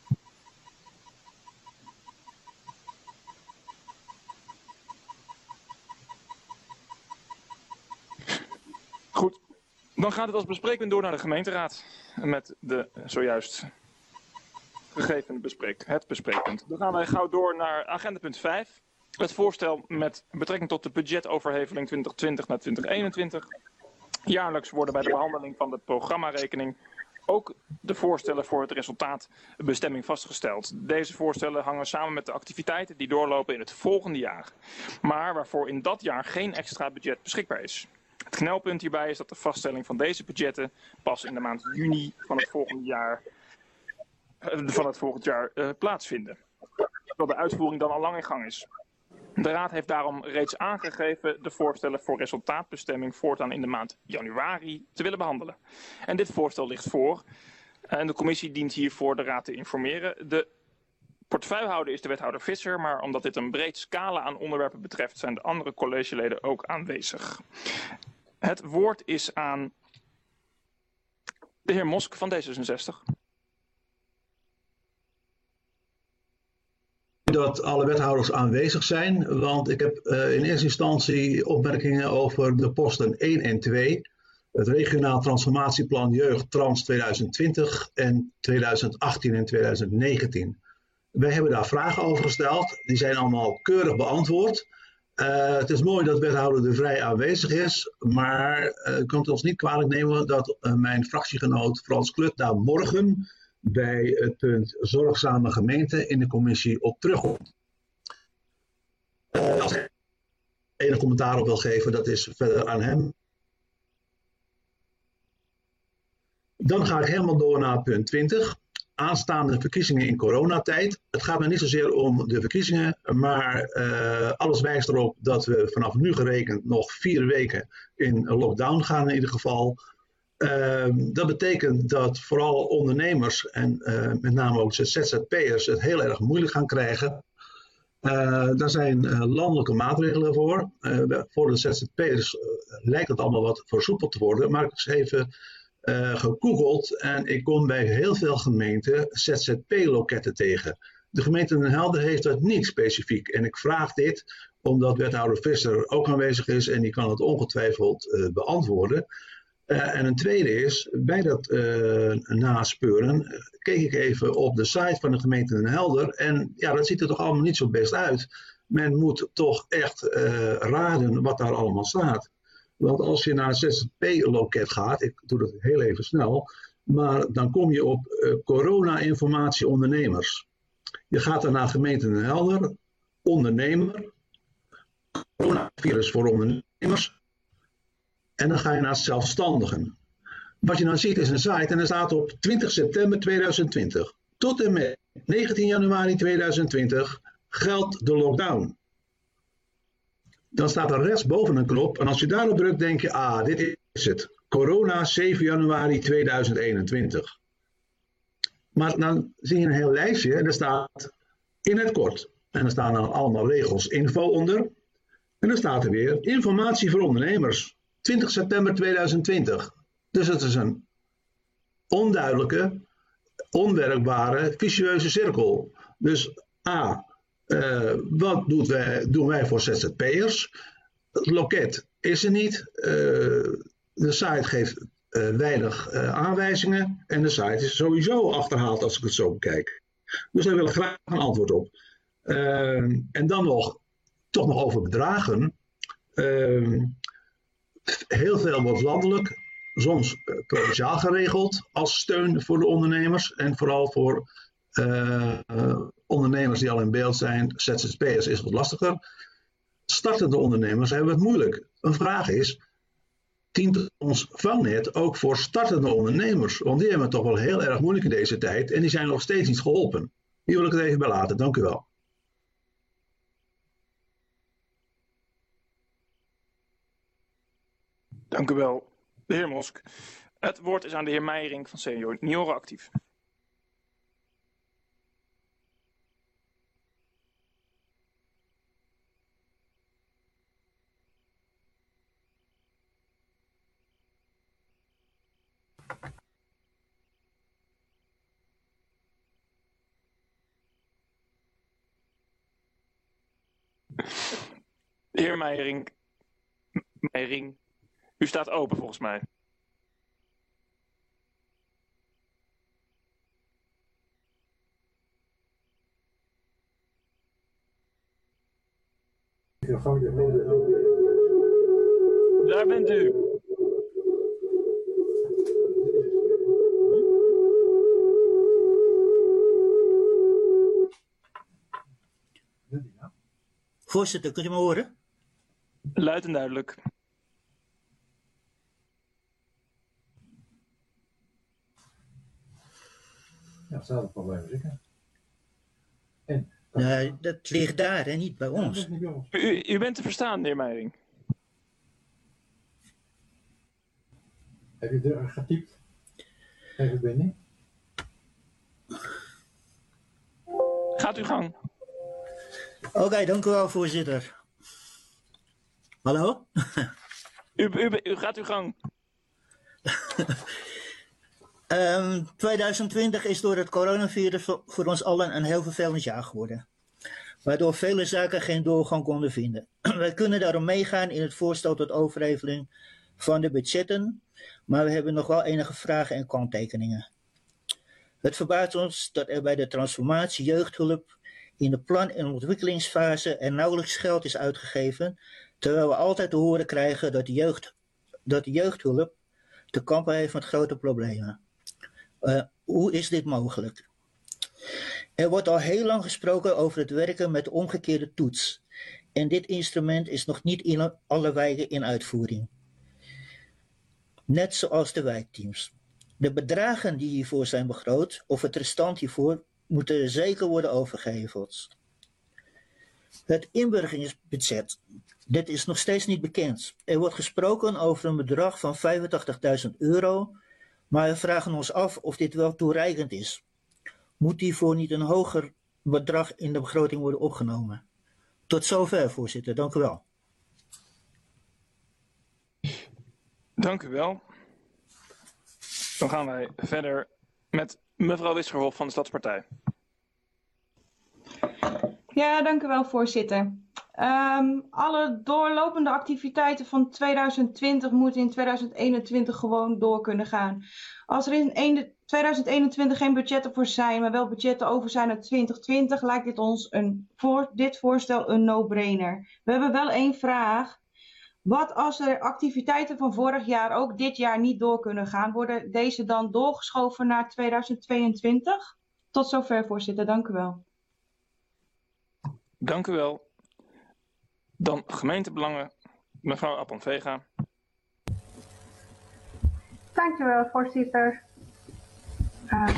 Speaker 1: Goed, dan gaat het als bespreekpunt door naar de gemeenteraad met de zojuist gegeven bespreek, het bespreekpunt. Dan gaan wij gauw door naar agendapunt vijf. Het voorstel met betrekking tot de budgetoverheveling twintig twintig naar twintig eenentwintig. Jaarlijks worden bij de behandeling van de programmarekening ook de voorstellen voor het resultaatbestemming vastgesteld. Deze voorstellen hangen samen met de activiteiten die doorlopen in het volgende jaar, maar waarvoor in dat jaar geen extra budget beschikbaar is. Het knelpunt hierbij is dat de vaststelling van deze budgetten pas in de maand juni van het volgende jaar, van het volgend jaar uh, plaatsvinden, terwijl de uitvoering dan al lang in gang is. De Raad heeft daarom reeds aangegeven de voorstellen voor resultaatbestemming voortaan in de maand januari te willen behandelen. En dit voorstel ligt voor en de commissie dient hiervoor de Raad te informeren. De portefeuillehouder is de wethouder Visser, maar omdat dit een breed scala aan onderwerpen betreft zijn de andere collegeleden ook aanwezig. Het woord is aan de heer Mosk van D zesenzestig.
Speaker 15: Dat alle wethouders aanwezig zijn, want ik heb uh, in eerste instantie opmerkingen over de posten één en twee. Het regionaal transformatieplan Jeugd Trans tweeduizend twintig en tweeduizend achttien en tweeduizend negentien. Wij hebben daar vragen over gesteld, die zijn allemaal keurig beantwoord. Uh, het is mooi dat wethouder De Vrij aanwezig is, maar uh, u kunt ons niet kwalijk nemen dat uh, mijn fractiegenoot Frans Klut daar morgen bij het punt zorgzame gemeente in de commissie op terugkomt. Uh, als hij enig commentaar op wil geven, dat is verder aan hem. Dan ga ik helemaal door naar punt twintig. Aanstaande verkiezingen in coronatijd. Het gaat me niet zozeer om de verkiezingen, maar uh, alles wijst erop dat we vanaf nu gerekend nog vier weken in lockdown gaan in ieder geval. Uh, dat betekent dat vooral ondernemers en uh, met name ook de Z Z P'ers het heel erg moeilijk gaan krijgen. Uh, daar zijn uh, landelijke maatregelen voor. Uh, voor de Z Z P'ers uh, lijkt het allemaal wat versoepeld te worden, maar ik heb eens even uh, gegoogeld en ik kom bij heel veel gemeenten Z Z P-loketten tegen. De gemeente Den Helder heeft dat niet specifiek en ik vraag dit omdat wethouder Visser ook aanwezig is en die kan het ongetwijfeld uh, beantwoorden. Uh, en een tweede is, bij dat uh, naspeuren uh, keek ik even op de site van de gemeente Den Helder en ja, dat ziet er toch allemaal niet zo best uit. Men moet toch echt uh, raden wat daar allemaal staat. Want als je naar een Z Z P-loket gaat, ik doe dat heel even snel, maar dan kom je op uh, corona-informatie ondernemers. Je gaat dan naar gemeente Den Helder, ondernemer, coronavirus voor ondernemers. En dan ga je naar zelfstandigen. Wat je dan ziet is een site en er staat op twintig september tweeduizend twintig. Tot en met negentien januari tweeduizend twintig geldt de lockdown. Dan staat er rechtsboven een knop en als je daarop drukt denk je, ah, dit is het. Corona zeven januari tweeduizend eenentwintig. Maar dan zie je een heel lijstje en er staat in het kort. En er staan dan allemaal regels info onder. En dan staat er weer informatie voor ondernemers. twintig september tweeduizend twintig. Dus het is een onduidelijke, onwerkbare, vicieuze cirkel. Dus A, uh, wat doet wij, doen wij voor Z Z P'ers? Het loket is er niet. Uh, de site geeft uh, weinig uh, aanwijzingen. En de site is sowieso achterhaald als ik het zo bekijk. Dus daar wil ik graag een antwoord op. Uh, en dan nog, toch nog over bedragen. Uh, Heel veel wordt landelijk, soms uh, provinciaal geregeld als steun voor de ondernemers en vooral voor uh, uh, ondernemers die al in beeld zijn. Z Z P'ers is wat lastiger. Startende ondernemers hebben het moeilijk. Een vraag is, dient ons vangnet ook voor startende ondernemers? Want die hebben het toch wel heel erg moeilijk in deze tijd en die zijn nog steeds niet geholpen. Hier wil ik het even bij laten. Dank u wel.
Speaker 1: Dank u wel, de heer Mosk. Het woord is aan de heer Meijering van Senioren Actief. De heer Meijering, Meijering. U staat open volgens mij. Daar bent u.
Speaker 16: Voorzitter, kunt u me horen?
Speaker 1: Luid en duidelijk.
Speaker 7: Ja, hetzelfde probleem als ik. Hè. En,
Speaker 16: Nee, dat ligt daar en niet bij
Speaker 7: Ja,
Speaker 16: ons.
Speaker 7: dat is niet bij ons.
Speaker 1: U, u bent te verstaan, de heer Meiring.
Speaker 7: Heb je er getypt? Even binnen.
Speaker 1: Gaat uw gang.
Speaker 16: Oké, dank u wel, voorzitter. Hallo?
Speaker 1: U, u, u gaat uw gang.
Speaker 16: um, twintig twintig is door het coronavirus voor, voor ons allen een heel vervelend jaar geworden. Waardoor vele zaken geen doorgang konden vinden. Wij kunnen daarom meegaan in het voorstel tot overheveling van de budgetten, maar we hebben nog wel enige vragen en kanttekeningen. Het verbaast ons dat er bij de transformatie jeugdhulp in de plan- en ontwikkelingsfase er nauwelijks geld is uitgegeven, terwijl we altijd te horen krijgen dat de, jeugd, dat de jeugdhulp te kampen heeft met grote problemen. Uh, hoe is dit mogelijk? Er wordt al heel lang gesproken over het werken met de omgekeerde toets. En dit instrument is nog niet in alle wijken in uitvoering. Net zoals de wijkteams. De bedragen die hiervoor zijn begroot, of het restant hiervoor, moeten zeker worden overgeheveld. Het inburgeringsbudget. Dit is nog steeds niet bekend. Er wordt gesproken over een bedrag van vijfentachtigduizend euro, maar we vragen ons af of dit wel toereikend is. Moet hiervoor niet een hoger bedrag in de begroting worden opgenomen? Tot zover, voorzitter. Dank u wel.
Speaker 1: Dank u wel. Dan gaan wij verder met mevrouw Wisgerhof van de Stadspartij.
Speaker 4: Ja, dank u wel, voorzitter. Um, alle doorlopende activiteiten van twintig twintig moeten in twintig eenentwintig gewoon door kunnen gaan. Als er in twintig eenentwintig geen budgetten voor zijn, maar wel budgetten over zijn uit twintig twintig, lijkt dit ons een, voor dit voorstel een no-brainer. We hebben wel één vraag. Wat als er activiteiten van vorig jaar ook dit jaar niet door kunnen gaan? Worden deze dan doorgeschoven naar twintig tweeëntwintig? Tot zover, voorzitter. Dank u wel.
Speaker 1: Dank u wel. Dan gemeentebelangen, mevrouw Appel-Vega.
Speaker 17: Dankjewel, voorzitter. Uh,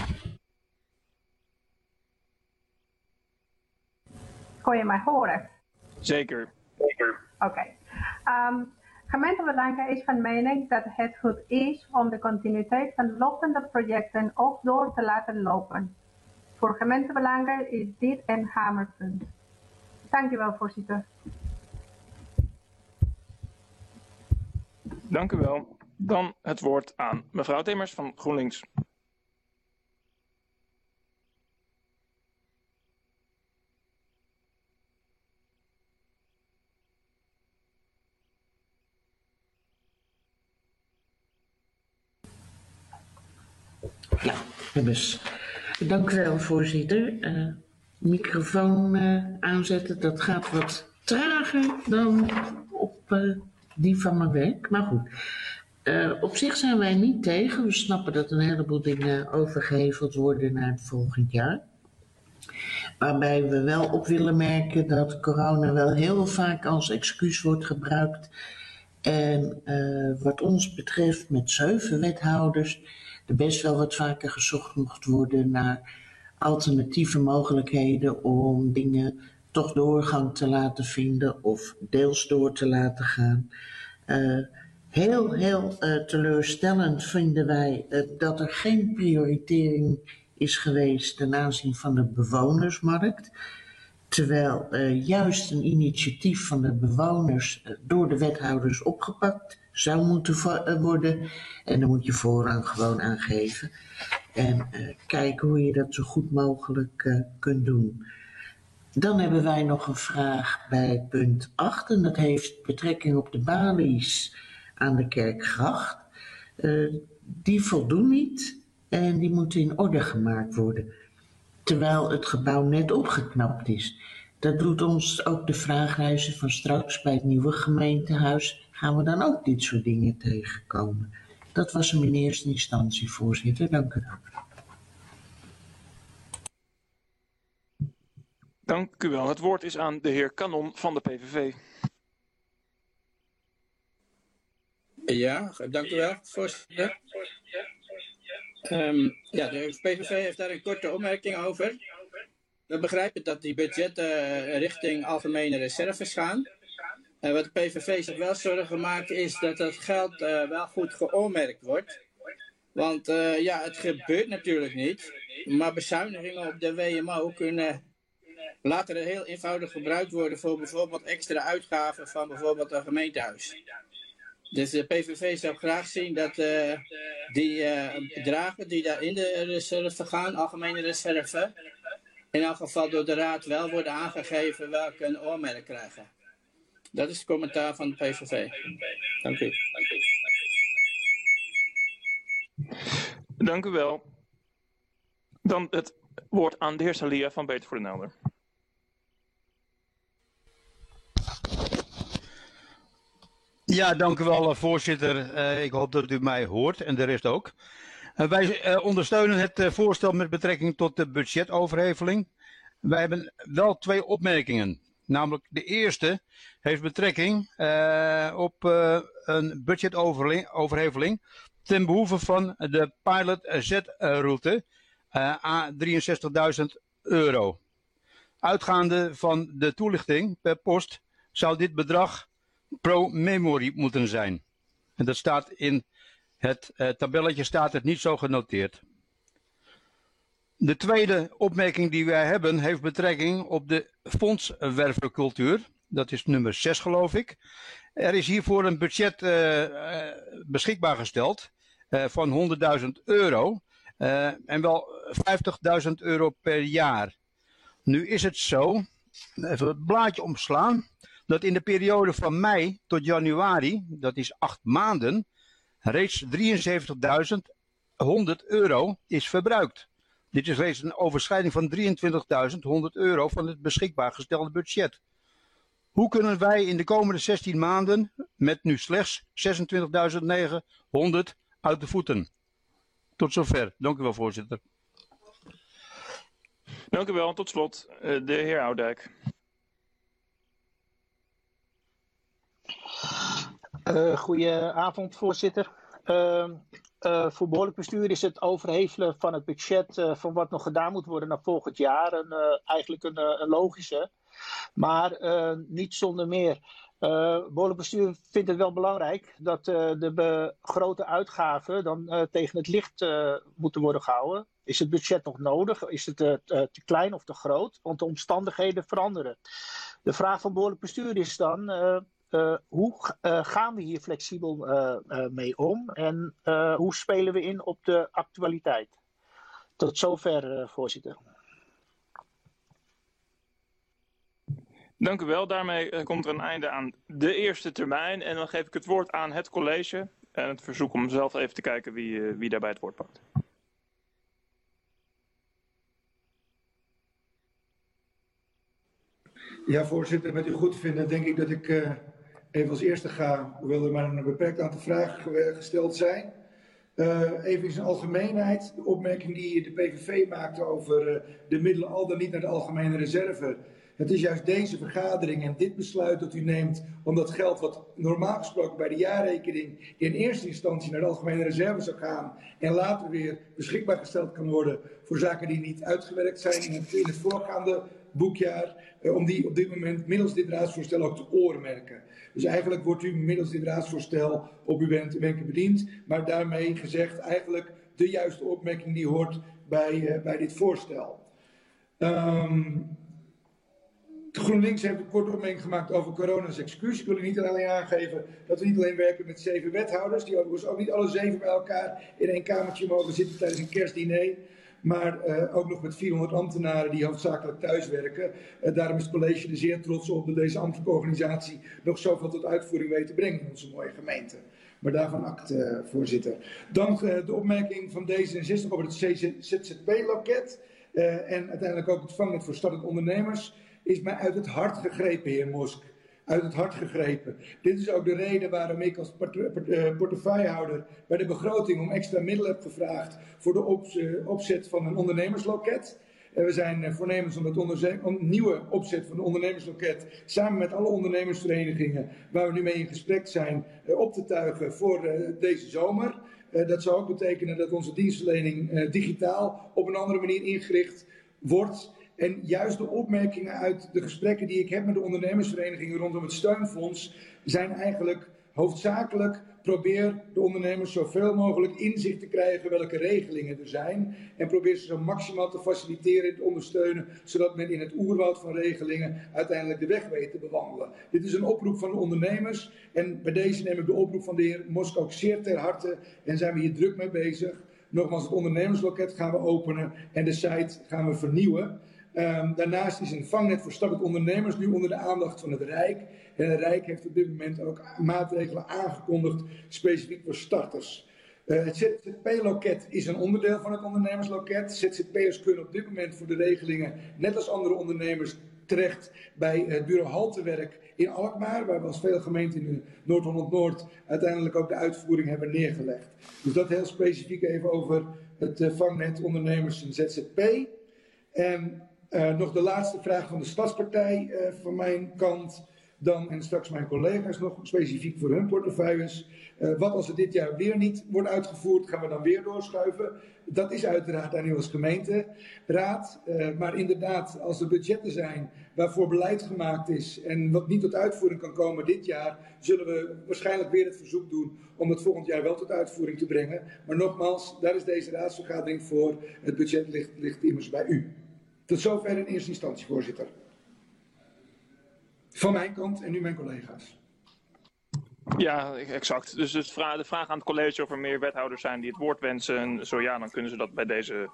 Speaker 17: kon je mij horen?
Speaker 1: Zeker. Zeker.
Speaker 17: Oké. Okay. Um, gemeente Belangen is van mening dat het goed is om de continuïteit van lopende projecten ook door te laten lopen. Voor gemeente Belangen is dit een hamerpunt. Dankjewel, voorzitter.
Speaker 1: Dank u wel. Dan het woord aan mevrouw Temers van GroenLinks.
Speaker 9: Ja, dus. Dank u wel, voorzitter. Uh, microfoon uh, aanzetten, dat gaat wat trager dan op uh, die van mijn werk. Maar goed, uh, op zich zijn wij niet tegen. We snappen dat een heleboel dingen overgeheveld worden naar het volgend jaar. Waarbij we wel op willen merken dat corona wel heel vaak als excuus wordt gebruikt. En uh, wat ons betreft met zeven wethouders er best wel wat vaker gezocht mocht worden naar alternatieve mogelijkheden om dingen toch doorgang te laten vinden of deels door te laten gaan. Uh, heel, heel uh, teleurstellend vinden wij uh, dat er geen prioritering is geweest ten aanzien van de bewonersmarkt. Terwijl uh, juist een initiatief van de bewoners uh, door de wethouders opgepakt zou moeten worden. En dan moet je voorrang gewoon aangeven. En uh, kijken hoe je dat zo goed mogelijk uh, kunt doen. Dan hebben wij nog een vraag bij punt acht. En dat heeft betrekking op de balies aan de Kerkgracht. Uh, die voldoen niet en die moeten in orde gemaakt worden. Terwijl het gebouw net opgeknapt is. Dat doet ons ook de vraagreizen van straks bij het nieuwe gemeentehuis. Gaan we dan ook dit soort dingen tegenkomen? Dat was hem in eerste instantie, voorzitter. Dank u wel.
Speaker 1: Dank u wel. Het woord is aan de heer Canon van de P V V.
Speaker 11: Ja, dank u wel, voorzitter. Um, ja, de P V V heeft daar een korte opmerking over. We begrijpen dat die budgetten richting algemene reserves gaan. Uh, wat de P V V zich wel zorgen maakt is dat dat geld uh, wel goed geoormerkt wordt. Want uh, ja, het gebeurt natuurlijk niet. Maar bezuinigingen op de W M O kunnen later heel eenvoudig gebruikt worden voor bijvoorbeeld extra uitgaven van bijvoorbeeld een gemeentehuis. Dus de P V V zou graag zien dat uh, die uh, bedragen die daar in de reserve gaan, algemene reserve, in elk geval door de raad wel worden aangegeven welke een oormerk krijgen. Dat is het commentaar van de P V V. Dank u.
Speaker 1: Dank u wel. Dan het woord aan de heer Salia van Beter voor de Nelder.
Speaker 13: Ja, dank u wel, voorzitter. Uh, ik hoop dat u mij hoort en de rest ook. Uh, wij uh, ondersteunen het uh, voorstel met betrekking tot de budgetoverheveling. Wij hebben wel twee opmerkingen. Namelijk de eerste heeft betrekking uh, op uh, een budgetoverheveling ten behoeve van de Pilot Z-route uh, à drieënzestigduizend euro. Uitgaande van de toelichting per post zou dit bedrag pro memory moeten zijn. En dat staat in het uh, tabelletje staat het niet zo genoteerd. De tweede opmerking die wij hebben heeft betrekking op de fondswervercultuur. Dat is nummer zes geloof ik. Er is hiervoor een budget uh, uh, beschikbaar gesteld uh, van honderdduizend euro. Uh, en wel vijftigduizend euro per jaar. Nu is het zo, even het blaadje omslaan, dat in de periode van mei tot januari, dat is acht maanden, reeds drieënzeventigduizend honderd euro is verbruikt. Dit is reeds een overschrijding van drieëntwintigduizend honderd euro van het beschikbaar gestelde budget. Hoe kunnen wij in de komende zestien maanden met nu slechts zesentwintigduizend negenhonderd uit de voeten? Tot zover. Dank u wel, voorzitter.
Speaker 1: Dank u wel. En tot slot de heer Oudijk.
Speaker 18: Uh, Goedenavond, voorzitter. Uh, uh, voor behoorlijk bestuur is het overhevelen van het budget uh, van wat nog gedaan moet worden naar volgend jaar een, uh, eigenlijk een, uh, een logische, maar uh, niet zonder meer. Uh, behoorlijk bestuur vindt het wel belangrijk dat uh, de grote uitgaven dan uh, tegen het licht uh, moeten worden gehouden. Is het budget nog nodig? Is het uh, te klein of te groot? Want de omstandigheden veranderen. De vraag van behoorlijk bestuur is dan, Uh, Uh, hoe uh, gaan we hier flexibel uh, uh, mee om en uh, hoe spelen we in op de actualiteit? Tot zover, uh, voorzitter.
Speaker 1: Dank u wel. Daarmee uh, komt er een einde aan de eerste termijn en dan geef ik het woord aan het college en het verzoek om zelf even te kijken wie, uh, wie daarbij het woord pakt.
Speaker 12: Ja, voorzitter, met u goed vinden denk ik dat ik uh, even als eerste ga, hoewel er maar een beperkt aantal vragen gesteld zijn. Uh, even in zijn algemeenheid, de opmerking die de P V V maakte over uh, de middelen al dan niet naar de algemene reserve. Het is juist deze vergadering en dit besluit dat u neemt om dat geld wat normaal gesproken bij de jaarrekening in eerste instantie naar de algemene reserve zou gaan en later weer beschikbaar gesteld kan worden voor zaken die niet uitgewerkt zijn in het, in het voorgaande boekjaar, uh, om die op dit moment middels dit raadsvoorstel ook te oormerken. Dus eigenlijk wordt u middels dit raadsvoorstel op uw wenken bediend, maar daarmee gezegd eigenlijk de juiste opmerking die hoort bij, uh, bij dit voorstel. Um, GroenLinks heeft een korte opmerking gemaakt over corona als excuus. Ik wil u niet alleen aangeven dat we niet alleen werken met zeven wethouders, die overigens ook niet alle zeven bij elkaar in één kamertje mogen zitten tijdens een kerstdiner, maar uh, ook nog met vierhonderd ambtenaren die hoofdzakelijk thuiswerken. Uh, daarom is het college er zeer trots op dat deze ambtelijke organisatie nog zoveel tot uitvoering weet te brengen in onze mooie gemeente. Maar daarvan act, uh, voorzitter. Dan uh, de opmerking van D zesenzestig over het Z Z P-loket uh, en uiteindelijk ook het vangnet voor startende ondernemers is mij uit het hart gegrepen, heer Mosk. Uit het hart gegrepen. Dit is ook de reden waarom ik als portefeuillehouder bij de begroting om extra middelen heb gevraagd voor de opzet van een ondernemersloket. En we zijn voornemens om het onderze- om nieuwe opzet van de ondernemersloket samen met alle ondernemersverenigingen waar we nu mee in gesprek zijn op te tuigen voor deze zomer. Dat zou ook betekenen dat onze dienstverlening digitaal op een andere manier ingericht wordt. En juist de opmerkingen uit de gesprekken die ik heb met de ondernemersverenigingen rondom het steunfonds zijn eigenlijk hoofdzakelijk: probeer de ondernemers zoveel mogelijk inzicht te krijgen welke regelingen er zijn. En probeer ze zo maximaal te faciliteren en te ondersteunen, zodat men in het oerwoud van regelingen uiteindelijk de weg weet te bewandelen. Dit is een oproep van de ondernemers. En bij deze neem ik de oproep van de heer Mosk ook zeer ter harte en zijn we hier druk mee bezig. Nogmaals, het ondernemersloket gaan we openen en de site gaan we vernieuwen. Um, daarnaast is een vangnet voor startende ondernemers nu onder de aandacht van het Rijk. En het Rijk heeft op dit moment ook maatregelen aangekondigd, specifiek voor starters. Uh, het Z Z P-loket is een onderdeel van het ondernemersloket. Z Z P'ers kunnen op dit moment voor de regelingen, net als andere ondernemers, terecht bij het bureau Haltewerk in Alkmaar, waar we als veel gemeenten in Noord-Holland-Noord uiteindelijk ook de uitvoering hebben neergelegd. Dus dat heel specifiek even over het uh, vangnet ondernemers en Z Z P. En uh, nog de laatste vraag van de Stadspartij uh, van mijn kant. Dan, en straks mijn collega's nog specifiek voor hun portefeuilles. Uh, wat als het dit jaar weer niet wordt uitgevoerd, gaan we dan weer doorschuiven? Dat is uiteraard aan u als gemeenteraad. Uh, maar inderdaad, als er budgetten zijn waarvoor beleid gemaakt is en wat niet tot uitvoering kan komen dit jaar, zullen we waarschijnlijk weer het verzoek doen om het volgend jaar wel tot uitvoering te brengen. Maar nogmaals, daar is deze raadsvergadering voor. Het budget ligt, ligt immers bij u. Tot zover in eerste instantie, voorzitter. Van mijn kant en nu mijn collega's.
Speaker 1: Ja, exact. Dus de vraag, de vraag aan het college of er meer wethouders zijn die het woord wensen. En zo ja, dan kunnen ze dat bij deze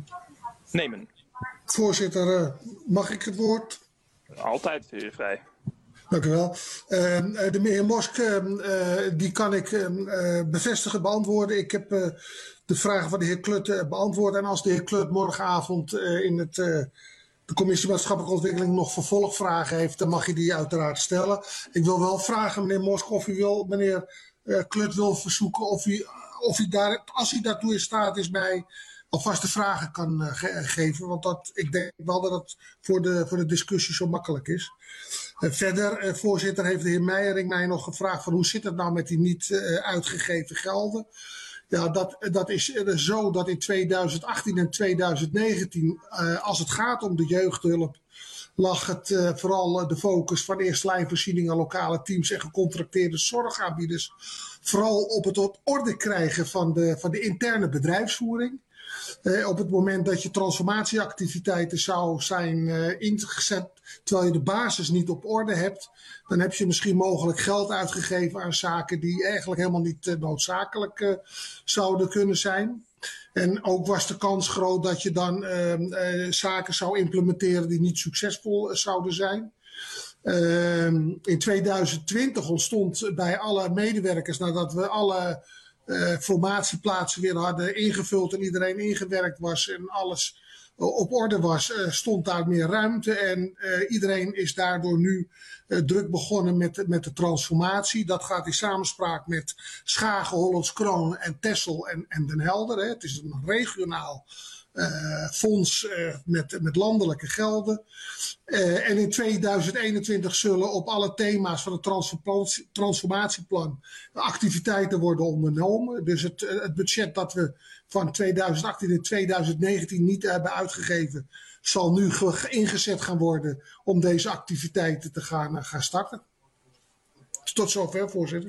Speaker 1: nemen.
Speaker 19: Voorzitter, mag ik het woord?
Speaker 1: Altijd uh, vrij.
Speaker 19: Dank u wel. Uh, de heer Mosk, uh, die kan ik uh, bevestigen, beantwoorden. Ik heb uh, de vragen van de heer Klut uh, beantwoord. En als de heer Klut morgenavond uh, in het... Uh, de commissie maatschappelijke ontwikkeling nog vervolgvragen heeft, dan mag je die uiteraard stellen. Ik wil wel vragen, meneer Mosk, of u wil, meneer uh, Klut wil verzoeken of u, of u daar, als u daartoe in staat is, mij alvast de vragen kan uh, ge geven. Want dat, ik denk wel dat het voor de, voor de discussie zo makkelijk is. Uh, verder, uh, voorzitter, heeft de heer Meijering mij nog gevraagd van hoe zit het nou met die niet uh, uitgegeven gelden. Ja, dat, dat is zo dat in tweeduizend achttien en tweeduizend negentien, uh, als het gaat om de jeugdhulp, lag het uh, vooral de focus van eerste lijnvoorzieningen, lokale teams en gecontracteerde zorgaanbieders vooral op het op orde krijgen van de, van de interne bedrijfsvoering. Uh, op het moment dat je transformatieactiviteiten zou zijn uh, ingezet, terwijl je de basis niet op orde hebt, dan heb je misschien mogelijk geld uitgegeven aan zaken die eigenlijk helemaal niet uh, noodzakelijk uh, zouden kunnen zijn. En ook was de kans groot dat je dan uh, uh, zaken zou implementeren die niet succesvol uh, zouden zijn. Uh, in tweeduizend twintig ontstond bij alle medewerkers, nadat we alle uh, formatieplaatsen weer hadden ingevuld en iedereen ingewerkt was en alles uh, op orde was, uh, stond daar meer ruimte. En uh, iedereen is daardoor nu uh, druk begonnen met, met de transformatie. Dat gaat in samenspraak met Schagen, Hollands Kroon en Texel en, en Den Helder. Hè. Het is een regionaal Uh, fonds uh, met, met landelijke gelden. Uh, en in tweeduizend eenentwintig zullen op alle thema's van het transformatie, transformatieplan activiteiten worden ondernomen. Dus het, het budget dat we van tweeduizend achttien en tweeduizend negentien niet hebben uitgegeven, zal nu ingezet gaan worden om deze activiteiten te gaan, uh, gaan starten. Dus tot zover, voorzitter.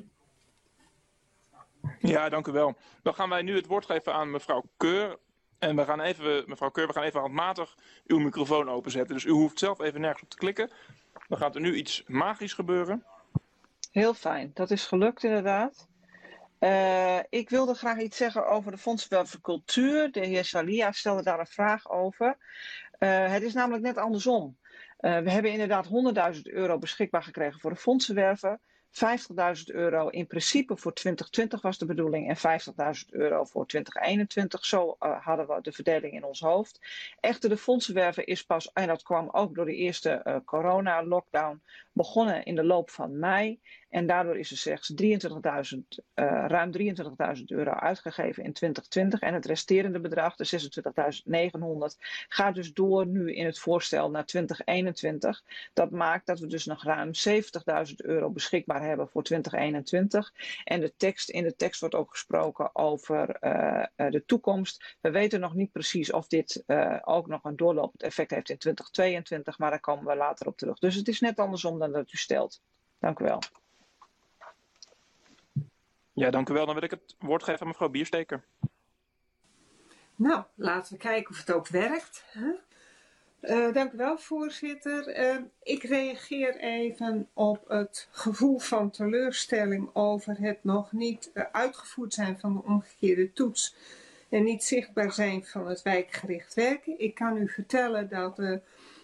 Speaker 1: Ja, dank u wel. Dan gaan wij nu het woord geven aan mevrouw Keur. En we gaan even, mevrouw Keur, we gaan even handmatig uw microfoon openzetten. Dus u hoeft zelf even nergens op te klikken. Dan gaat er nu iets magisch gebeuren.
Speaker 20: Heel fijn, dat is gelukt inderdaad. Uh, ik wilde graag iets zeggen over de Fondsenwerven Cultuur. De heer Salia stelde daar een vraag over. Uh, het is namelijk net andersom. Uh, we hebben inderdaad honderdduizend euro beschikbaar gekregen voor de fondsenwerven. vijftigduizend euro in principe voor twintig twintig was de bedoeling en vijftigduizend euro voor twintig eenentwintig. Zo uh, hadden we de verdeling in ons hoofd. Echter, de fondsenwerven is pas, en dat kwam ook door de eerste uh, corona-lockdown, begonnen in de loop van mei. En daardoor is er slechts drieëntwintigduizend, uh, ruim drieëntwintigduizend euro uitgegeven in twintig twintig. En het resterende bedrag, de zesentwintigduizend negenhonderd, gaat dus door nu in het voorstel naar twintig eenentwintig. Dat maakt dat we dus nog ruim zeventigduizend euro beschikbaar hebben voor twintig eenentwintig. En de tekst, in de tekst wordt ook gesproken over uh, uh, de toekomst. We weten nog niet precies of dit uh, ook nog een doorlopend effect heeft in twintig tweeëntwintig, maar daar komen we later op terug. Dus het is net andersom dan dat u stelt. Dank u wel.
Speaker 1: Ja, dank u wel. Dan wil ik het woord geven aan mevrouw Biersteker.
Speaker 21: Nou, laten we kijken of het ook werkt. Hè? Uh, dank u wel, voorzitter. Uh, ik reageer even op het gevoel van teleurstelling over het nog niet uh, uitgevoerd zijn van de omgekeerde toets en niet zichtbaar zijn van het wijkgericht werken. Ik kan u vertellen dat de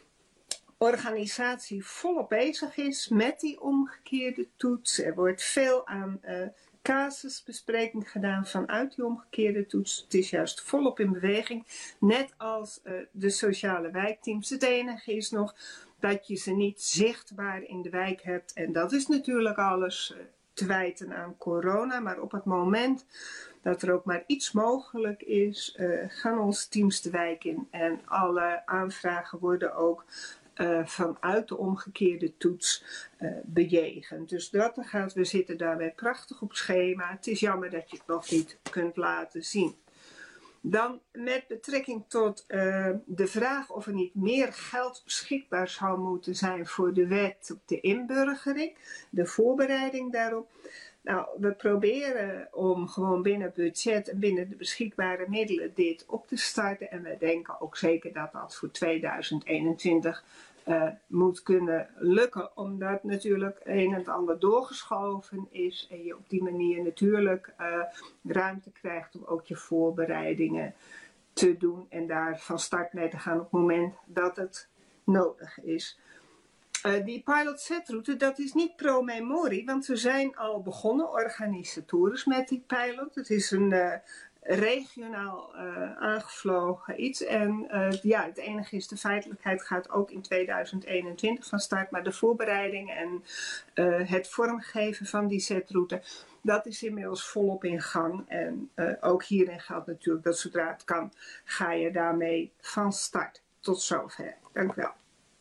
Speaker 21: organisatie volop bezig is met die omgekeerde toets. Er wordt veel aan uh, casusbespreking gedaan vanuit die omgekeerde toets. Het is juist volop in beweging, net als uh, de sociale wijkteams. Het enige is nog dat je ze niet zichtbaar in de wijk hebt. En dat is natuurlijk alles uh, te wijten aan corona. Maar op het moment dat er ook maar iets mogelijk is, uh, gaan onze teams de wijk in. En alle aanvragen worden ook Uh, vanuit de omgekeerde toets uh, bejegend. Dus dat gaat, we zitten daarbij prachtig op schema. Het is jammer dat je het nog niet kunt laten zien. Dan met betrekking tot uh, de vraag of er niet meer geld beschikbaar zou moeten zijn voor de wet op de inburgering, de voorbereiding daarop. Nou, we proberen om gewoon binnen budget en binnen de beschikbare middelen dit op te starten. En we denken ook zeker dat dat voor tweeduizend eenentwintig uh, moet kunnen lukken. Omdat natuurlijk een en het ander doorgeschoven is. En je op die manier natuurlijk uh, ruimte krijgt om ook je voorbereidingen te doen. En daar van start mee te gaan op het moment dat het nodig is. Uh, die pilot setroute, dat is niet pro memorie, want we zijn al begonnen organisatorisch met die pilot. Het is een uh, regionaal uh, aangevlogen iets. En uh, ja, het enige is, de feitelijkheid gaat ook in tweeduizend eenentwintig van start, maar de voorbereiding en uh, het vormgeven van die setroute, dat is inmiddels volop in gang. En uh, ook hierin geldt natuurlijk dat zodra het kan, ga je daarmee van start. Tot zover. Dank u wel.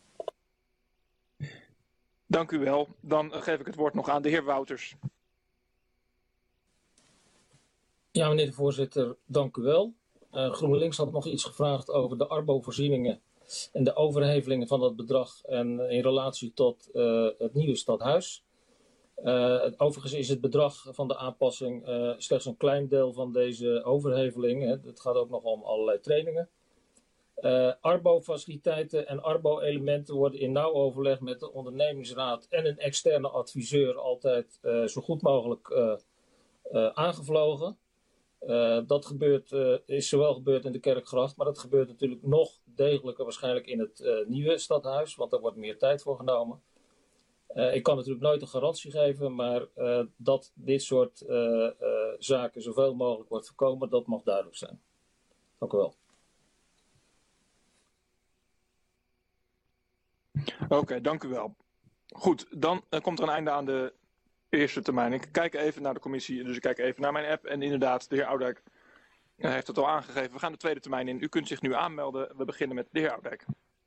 Speaker 1: Dank u wel. Dan geef ik het woord nog aan de heer Wouters.
Speaker 22: Ja, meneer de voorzitter, dank u wel. Uh, GroenLinks had nog iets gevraagd over de Arbo-voorzieningen en de overhevelingen van dat bedrag en in relatie tot uh, het nieuwe stadhuis. Uh, overigens is het bedrag van de aanpassing uh, slechts een klein deel van deze overheveling. Hè. Het gaat ook nog om allerlei trainingen. Uh, Arbo-faciliteiten en Arbo-elementen worden in nauw overleg met de ondernemingsraad en een externe adviseur altijd uh, zo goed mogelijk uh, uh, aangevlogen. Uh, dat gebeurt, uh, is zowel gebeurd in de Kerkgracht, maar dat gebeurt natuurlijk nog degelijker waarschijnlijk in het uh, nieuwe stadhuis, want daar wordt meer tijd voor genomen. Uh, ik kan natuurlijk nooit een garantie geven, maar uh, dat dit soort uh, uh, zaken zoveel mogelijk wordt voorkomen, dat mag duidelijk zijn. Dank u wel.
Speaker 1: Oké, okay, dank u wel. Goed, dan uh, komt er een einde aan de eerste termijn. Ik kijk even naar de commissie, dus ik kijk even naar mijn app. En inderdaad, de heer Oudijk uh, heeft het al aangegeven. We gaan de tweede termijn in. U kunt zich nu aanmelden. We beginnen met de heer Oudijk.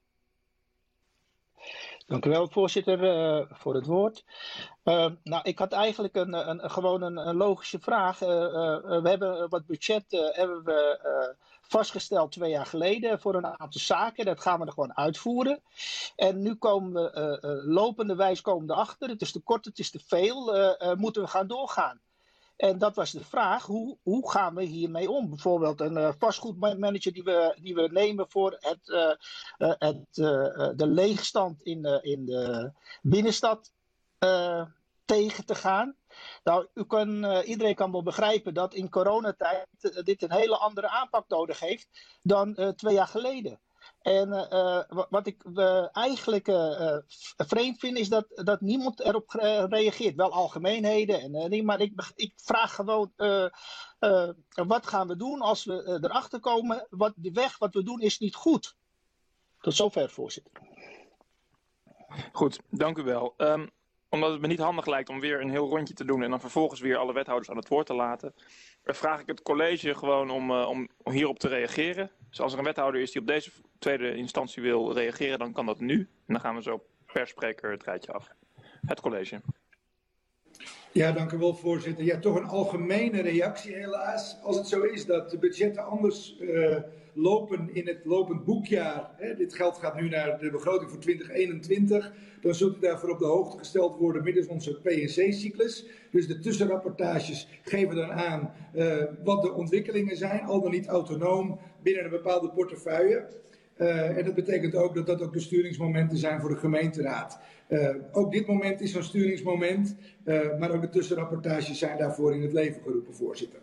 Speaker 18: Dank u wel, voorzitter, uh, voor het woord. Uh, nou, ik had eigenlijk een, een, gewoon een, een logische vraag. Uh, uh, we hebben wat budget uh, hebben we uh, vastgesteld twee jaar geleden voor een aantal zaken. Dat gaan we er gewoon uitvoeren. En nu komen we uh, uh, lopende wijs komen we erachter. Het is te kort, het is te veel. Uh, uh, moeten we gaan doorgaan? En dat was de vraag, hoe, hoe gaan we hiermee om? Bijvoorbeeld een uh, vastgoedmanager die we, die we nemen voor het, uh, uh, het, uh, de leegstand in, uh, in de binnenstad uh, tegen te gaan. Nou, u kan, uh, iedereen kan wel begrijpen dat in coronatijd uh, dit een hele andere aanpak nodig heeft dan uh, twee jaar geleden. En uh, wat ik uh, eigenlijk uh, vreemd vind is dat, dat niemand erop uh, reageert. Wel algemeenheden, en, uh, maar ik, ik vraag gewoon uh, uh, wat gaan we doen als we uh, erachter komen. Wat, de weg wat we doen is niet goed. Tot zover, voorzitter.
Speaker 1: Goed, dank u wel. Um, omdat het me niet handig lijkt om weer een heel rondje te doen en dan vervolgens weer alle wethouders aan het woord te laten, vraag ik het college gewoon om, uh, om hierop te reageren. Dus als er een wethouder is die op deze tweede instantie wil reageren, dan kan dat nu. En dan gaan we zo per spreker het rijtje af. Het college.
Speaker 12: Ja, dank u wel, voorzitter. Ja, toch een algemene reactie helaas. Als het zo is dat de budgetten anders uh, lopen in het lopend boekjaar, hè, dit geld gaat nu naar de begroting voor twintig eenentwintig, dan zult u daarvoor op de hoogte gesteld worden middels onze P en C-cyclus. Dus de tussenrapportages geven dan aan uh, wat de ontwikkelingen zijn, al dan niet autonoom binnen een bepaalde portefeuille. Uh, en dat betekent ook dat dat ook de sturingsmomenten zijn voor de gemeenteraad. Uh, ook dit moment is zo'n sturingsmoment, uh, maar ook de tussenrapportages zijn daarvoor in het leven geroepen, voorzitter.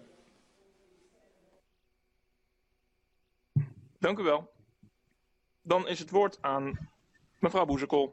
Speaker 1: Dank u wel. Dan is het woord aan mevrouw Boezekool.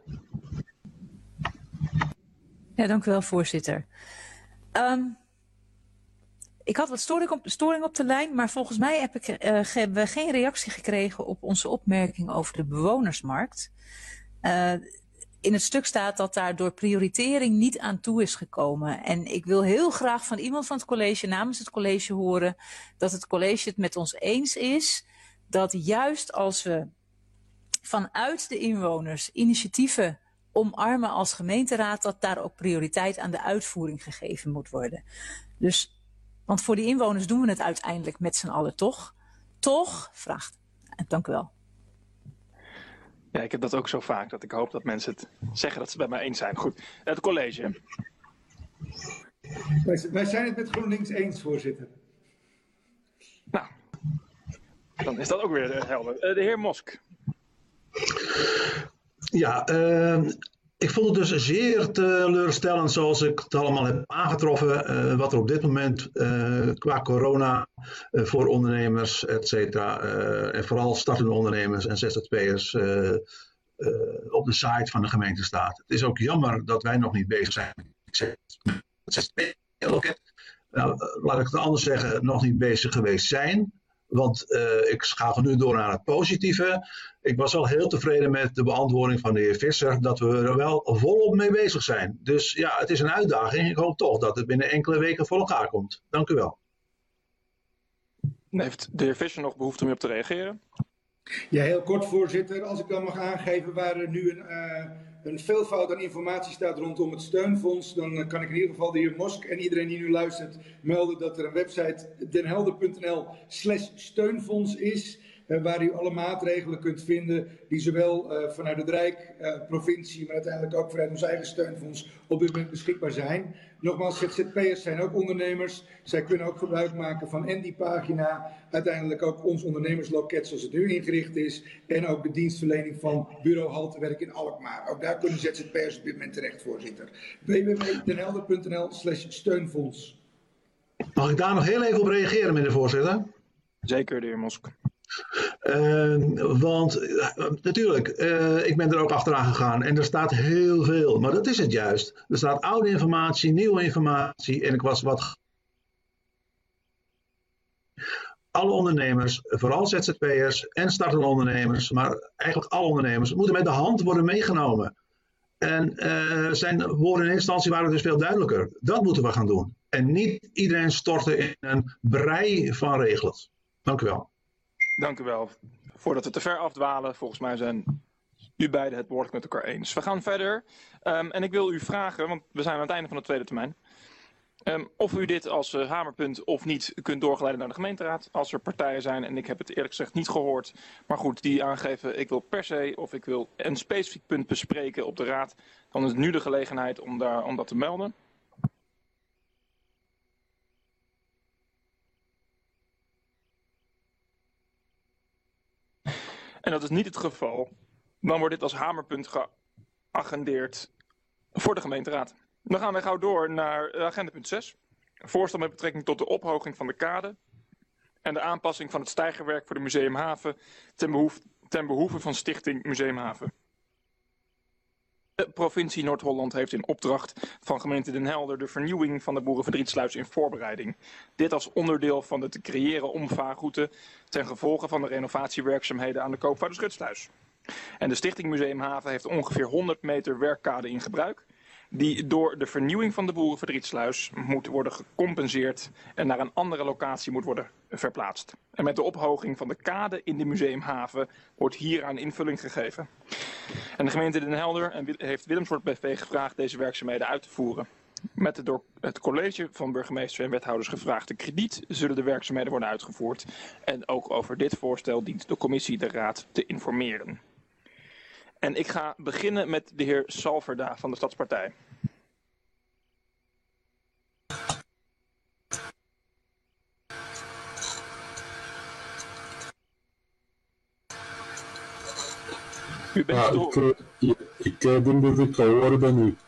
Speaker 14: Ja, dank u wel, voorzitter. Um, ik had wat storing op, storing op de lijn, maar volgens mij heb ik, uh, hebben we geen reactie gekregen op onze opmerking over de bewonersmarkt. Uh, in het stuk staat dat daar door prioritering niet aan toe is gekomen. En ik wil heel graag van iemand van het college, namens het college, horen dat het college het met ons eens is dat juist als we vanuit de inwoners initiatieven omarmen als gemeenteraad, dat daar ook prioriteit aan de uitvoering gegeven moet worden. Dus, want voor die inwoners doen we het uiteindelijk met z'n allen, toch? Toch? Vraagt. Dank u wel.
Speaker 1: Ja, ik heb dat ook zo vaak, dat ik hoop dat mensen het zeggen dat ze het bij mij eens zijn. Goed, het college.
Speaker 12: Wij, wij zijn het met GroenLinks eens, voorzitter.
Speaker 1: Nou, dan is dat ook weer helder. Uh, de heer Mosk.
Speaker 15: Ja, uh, ik vond het dus zeer teleurstellend zoals ik het allemaal heb aangetroffen. Uh, wat er op dit moment uh, qua corona uh, voor ondernemers, et cetera. Uh, en vooral startende ondernemers en Z Z P'ers uh, uh, op de site van de gemeente staat. Het is ook jammer dat wij nog niet bezig zijn. Ik zeg Z Z P, okay. Nou, laat ik het anders zeggen, nog niet bezig geweest zijn. Want uh, ik schakel nu door naar het positieve. Ik was wel heel tevreden met de beantwoording van de heer Visser dat we er wel volop mee bezig zijn. Dus ja, het is een uitdaging. Ik hoop toch dat het binnen enkele weken voor elkaar komt. Dank u wel.
Speaker 1: Heeft de heer Visser nog behoefte om op te reageren?
Speaker 12: Ja, heel kort, voorzitter. Als ik dan mag aangeven waar er nu een, uh, een veelvoud aan informatie staat rondom het steunfonds, dan kan ik in ieder geval de heer Mosk en iedereen die nu luistert melden dat er een website denhelder punt n l slash steunfonds is. Uh, waar u alle maatregelen kunt vinden die zowel uh, vanuit het Rijk, uh, provincie, maar uiteindelijk ook vanuit ons eigen steunfonds op dit moment beschikbaar zijn. Nogmaals, Z Z P'ers zijn ook ondernemers. Zij kunnen ook gebruik maken van en die pagina, uiteindelijk ook ons ondernemersloket zoals het nu ingericht is en ook de dienstverlening van bureau Haltewerk in Alkmaar. Ook daar kunnen Z Z P'ers op dit moment terecht, voorzitter. w w w punt denhelder punt n l slash steunfonds.
Speaker 15: Mag ik daar nog heel even op reageren, meneer de voorzitter?
Speaker 1: Zeker, de heer Mosk.
Speaker 15: Uh, want uh, natuurlijk, uh, ik ben er ook achteraan gegaan en er staat heel veel, maar dat is het juist. Er staat oude informatie, nieuwe informatie en ik was wat... Alle ondernemers, vooral Z Z P'ers en startende ondernemers, maar eigenlijk alle ondernemers, moeten met de hand worden meegenomen. En uh, zijn woorden in instantie waren dus veel duidelijker. Dat moeten we gaan doen. En niet iedereen storten in een brei van regels. Dank u wel.
Speaker 1: Dank u wel. Voordat we te ver afdwalen, volgens mij zijn u beiden het woord met elkaar eens. We gaan verder. Um, en ik wil u vragen, want we zijn aan het einde van de tweede termijn. Um, of u dit als uh, hamerpunt of niet kunt doorgeleiden naar de gemeenteraad. Als er partijen zijn, en ik heb het eerlijk gezegd niet gehoord. Maar goed, die aangeven ik wil per se of ik wil een specifiek punt bespreken op de raad. Dan is het nu de gelegenheid om, daar, om dat te melden. En dat is niet het geval, dan wordt dit als hamerpunt geagendeerd voor de gemeenteraad. Dan gaan wij gauw door naar agenda punt zes. Voorstel met betrekking tot de ophoging van de kade en de aanpassing van het steigerwerk voor de Museumhaven ten behoeve, ten behoeve van Stichting Museumhaven. De provincie Noord-Holland heeft in opdracht van gemeente Den Helder de vernieuwing van de Boerenverdrietsluis in voorbereiding. Dit als onderdeel van de te creëren omvaarroute ten gevolge van de renovatiewerkzaamheden aan de Koopvaarderschutsluis. En de Stichting Museumhaven heeft ongeveer honderd meter werkkade in gebruik. die door de vernieuwing van de Boerenverdrietsluis moet worden gecompenseerd en naar een andere locatie moet worden verplaatst. En met de ophoging van de kade in de museumhaven wordt hieraan invulling gegeven. En de gemeente Den Helder heeft Willemsdorp B V gevraagd deze werkzaamheden uit te voeren. Met de door het college van burgemeester en wethouders gevraagde krediet zullen de werkzaamheden worden uitgevoerd. En ook over dit voorstel dient de commissie de raad te informeren. En ik ga beginnen met de heer Salverda van de Stadspartij. U bent
Speaker 5: ja, ik, uh, ik, ik uh, denk dat ik te horen ben nu.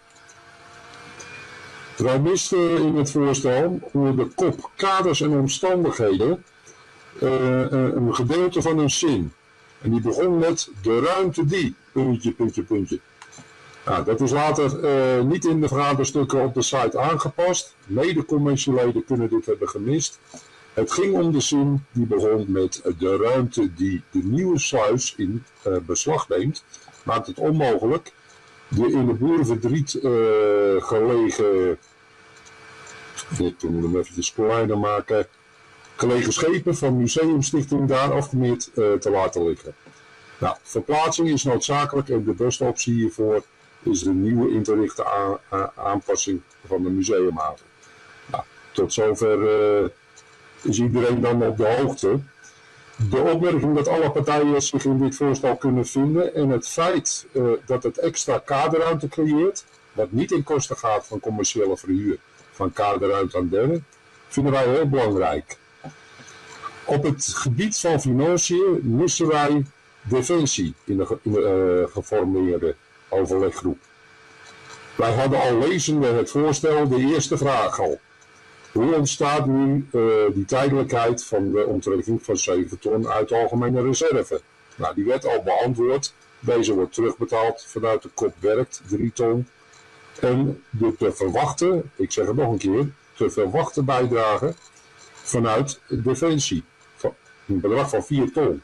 Speaker 5: Wij misten in het voorstel voor de kop kaders en omstandigheden uh, uh, een gedeelte van een zin. En die begon met de ruimte die, puntje, puntje, puntje. Nou, dat is later uh, niet in de vergaderstukken op de site aangepast. Mede-commissieleden kunnen dit hebben gemist. Het ging om de zin die begon met de ruimte die de nieuwe sluis in uh, beslag neemt. Maakt het onmogelijk de in de Boerenverdriet uh, gelegen, ik moet hem eventjes kleiner maken, gelegen schepen van Museumstichting daar afgemeerd uh, te laten liggen. Nou, verplaatsing is noodzakelijk en de beste optie hiervoor is de nieuwe in te richten aan, aan, aanpassing van de museumhaven. Nou, tot zover uh, is iedereen dan op de hoogte. De opmerking dat alle partijen zich in dit voorstel kunnen vinden en het feit uh, dat het extra kaderruimte creëert, wat niet in kosten gaat van commerciële verhuur van kaderruimte aan derden, vinden wij heel belangrijk. Op het gebied van financiën missen wij defensie in de, in de uh, geformeerde overleggroep. Wij hadden al lezende het voorstel de eerste vraag al. Hoe ontstaat nu uh, die tijdelijkheid van de onttrekking van zeven ton uit de algemene reserve? Nou, die werd al beantwoord. Deze wordt terugbetaald vanuit de kop werkt, drie ton. En de te verwachten, ik zeg het nog een keer, te verwachten bijdrage vanuit Defensie. Een bedrag van vier ton.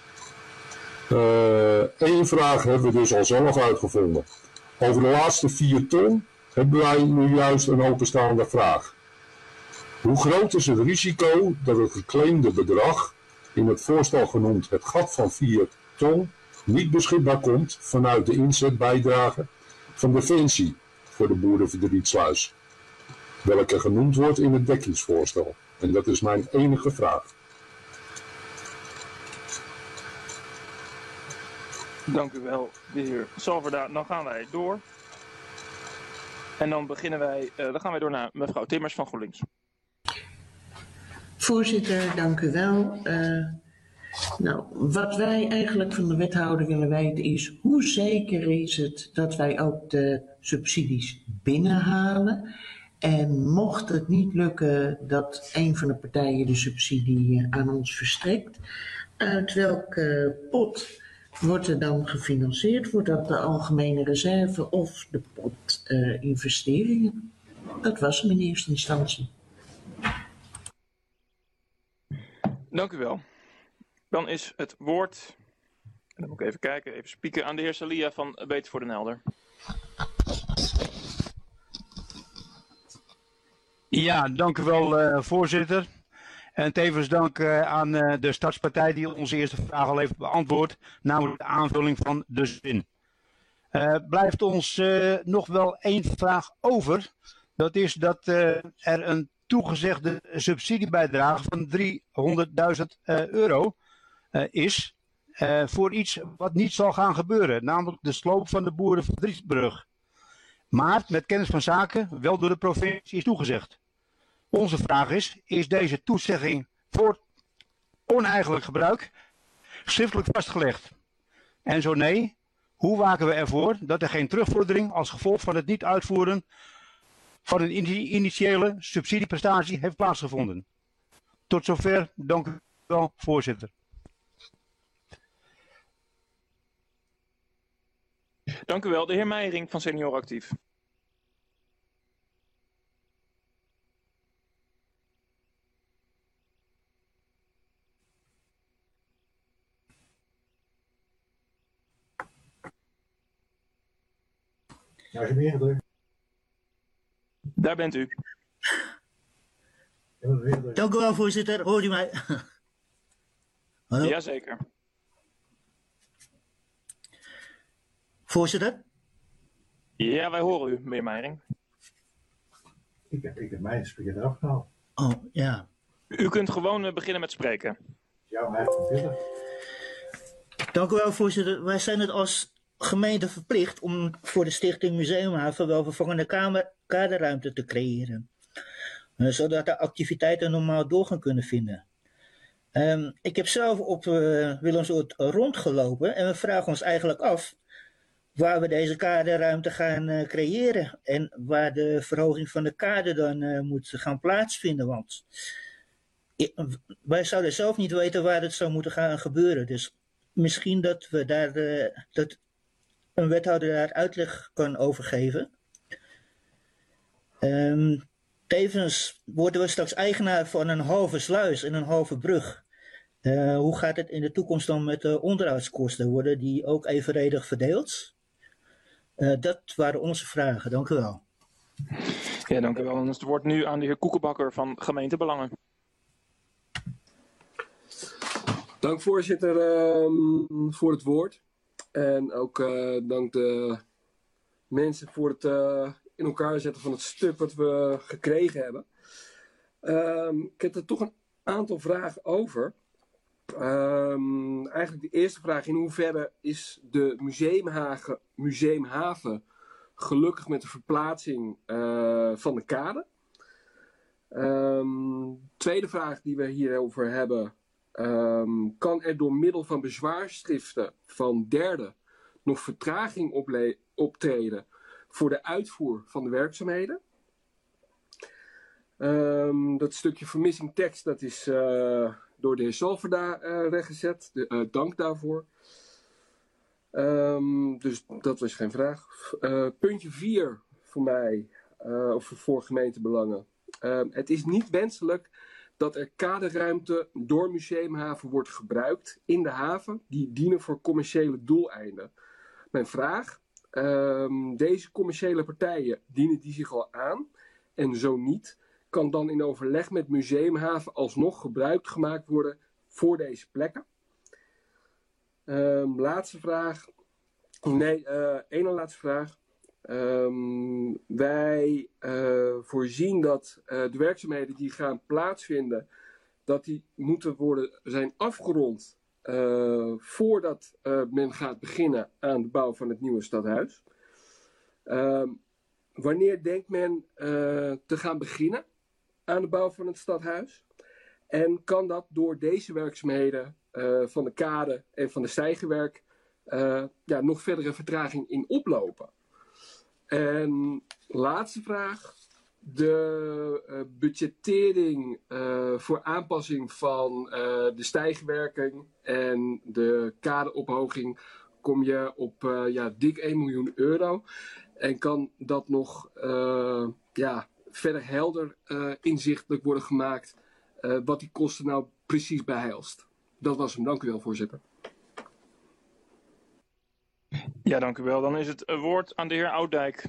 Speaker 5: Eén uh, vraag hebben we dus al zelf uitgevonden. Over de laatste vier ton hebben wij nu juist een openstaande vraag. Hoe groot is het risico dat het geclaimde bedrag, in het voorstel genoemd het gat van vier ton, niet beschikbaar komt vanuit de inzetbijdrage van Defensie voor de Boerenverdrietsluis, welke genoemd wordt in het dekkingsvoorstel? En dat is mijn enige vraag.
Speaker 1: Dank u wel, de heer Salverda. Dan gaan wij door. En dan beginnen wij, uh, dan gaan wij door naar mevrouw Timmers van GroenLinks.
Speaker 9: Voorzitter, dank u wel. Uh, nou, wat wij eigenlijk van de wethouder willen weten is, hoe zeker is het dat wij ook de subsidies binnenhalen? En mocht het niet lukken dat een van de partijen de subsidie aan ons verstrekt, uit welke pot wordt er dan gefinancierd? Wordt dat de algemene reserve of de pot uh, investeringen? Dat was hem in eerste instantie.
Speaker 1: Dank u wel. Dan is het woord, en dan moet ik even kijken, even spieken, aan de heer Salia van Beter voor Den Helder.
Speaker 13: Ja, dank u wel, uh, voorzitter. En tevens dank uh, aan uh, de Stadspartij die onze eerste vraag al heeft beantwoord, namelijk de aanvulling van de zin. Uh, blijft ons uh, nog wel één vraag over. Dat is dat uh, er een toegezegde subsidiebijdrage van driehonderdduizend uh, euro uh, is uh, voor iets wat niet zal gaan gebeuren, namelijk de sloop van de Boerenverdrietsbrug. Maar met kennis van zaken wel door de provincie is toegezegd. Onze vraag is, is deze toezegging voor oneigenlijk gebruik schriftelijk vastgelegd? En zo nee, hoe waken we ervoor dat er geen terugvordering als gevolg van het niet uitvoeren van een initiële subsidieprestatie heeft plaatsgevonden? Tot zover, dank u wel, voorzitter.
Speaker 1: Dank u wel, de heer Meijering van Senior Actief.
Speaker 7: Ja, is hem ingedrukt.
Speaker 1: Daar bent u.
Speaker 16: Dank u wel, voorzitter. Hoort u mij? Hallo?
Speaker 1: Jazeker.
Speaker 16: Voorzitter?
Speaker 1: Ja, wij horen u, meneer Meijering.
Speaker 7: Ik heb, ik heb mijn spreker eraf gehaald.
Speaker 16: Oh, ja.
Speaker 1: U kunt gewoon uh, beginnen met spreken.
Speaker 7: Ja, mij computer.
Speaker 16: Dank u wel, voorzitter. Wij zijn het als gemeente verplicht om voor de Stichting Museumhaven wel vervangende kamer, kaderruimte te creëren. Uh, zodat de activiteiten normaal door gaan kunnen vinden. Um, ik heb zelf op uh, Willemsoord rondgelopen en we vragen ons eigenlijk af waar we deze kaderruimte gaan uh, creëren en waar de verhoging van de kade dan uh, moet gaan plaatsvinden. Want wij zouden zelf niet weten waar het zou moeten gaan gebeuren. Dus misschien dat we daar uh, dat een wethouder daar uitleg kan over geven. Um, tevens worden we straks eigenaar van een halve sluis en een halve brug. Uh, hoe gaat het in de toekomst dan met de onderhoudskosten? Worden die ook evenredig verdeeld? Uh, dat waren onze vragen. Dank u wel.
Speaker 1: Ja, dank u wel. Dan is het woord nu aan de heer Koekenbakker van Gemeentebelangen.
Speaker 6: Dank voorzitter um, voor het woord. En ook uh, dank de mensen voor het uh, in elkaar zetten van het stuk wat we gekregen hebben. Um, ik heb er toch een aantal vragen over. Um, eigenlijk de eerste vraag: in hoeverre is de museumhaven, museumhaven gelukkig met de verplaatsing uh, van de kade? Um, tweede vraag die we hierover hebben: um, kan er door middel van bezwaarschriften van derden nog vertraging ople- optreden voor de uitvoer van de werkzaamheden? Um, dat stukje vermissing tekst, dat is uh, door de heer Salverda uh, rechtgezet. De, uh, dank daarvoor. Um, dus dat was geen vraag. Uh, puntje vier voor mij, uh, of voor gemeentebelangen. Uh, het is niet wenselijk dat er kaderruimte door Museumhaven wordt gebruikt in de haven die dienen voor commerciële doeleinden. Mijn vraag: um, deze commerciële partijen, dienen die zich al aan? En zo niet, kan dan in overleg met Museumhaven alsnog gebruik gemaakt worden voor deze plekken? Um, laatste vraag. Nee, uh, ene laatste vraag. Um, wij uh, voorzien dat uh, de werkzaamheden die gaan plaatsvinden, dat die moeten worden, zijn afgerond uh, voordat uh, men gaat beginnen aan de bouw van het nieuwe stadhuis. Um, wanneer denkt men uh, te gaan beginnen aan de bouw van het stadhuis? En kan dat door deze werkzaamheden uh, van de kade en van de stijgerwerk uh, ja, nog verdere vertraging in oplopen? En laatste vraag: de uh, budgettering uh, voor aanpassing van uh, de stijgerwerking en de kadeophoging kom je op uh, ja, dik één miljoen euro. En kan dat nog uh, ja, verder helder uh, inzichtelijk worden gemaakt uh, wat die kosten nou precies behelst? Dat was hem. Dank u wel, voorzitter.
Speaker 1: Ja, dank u wel. Dan is het woord aan de heer Oudijk.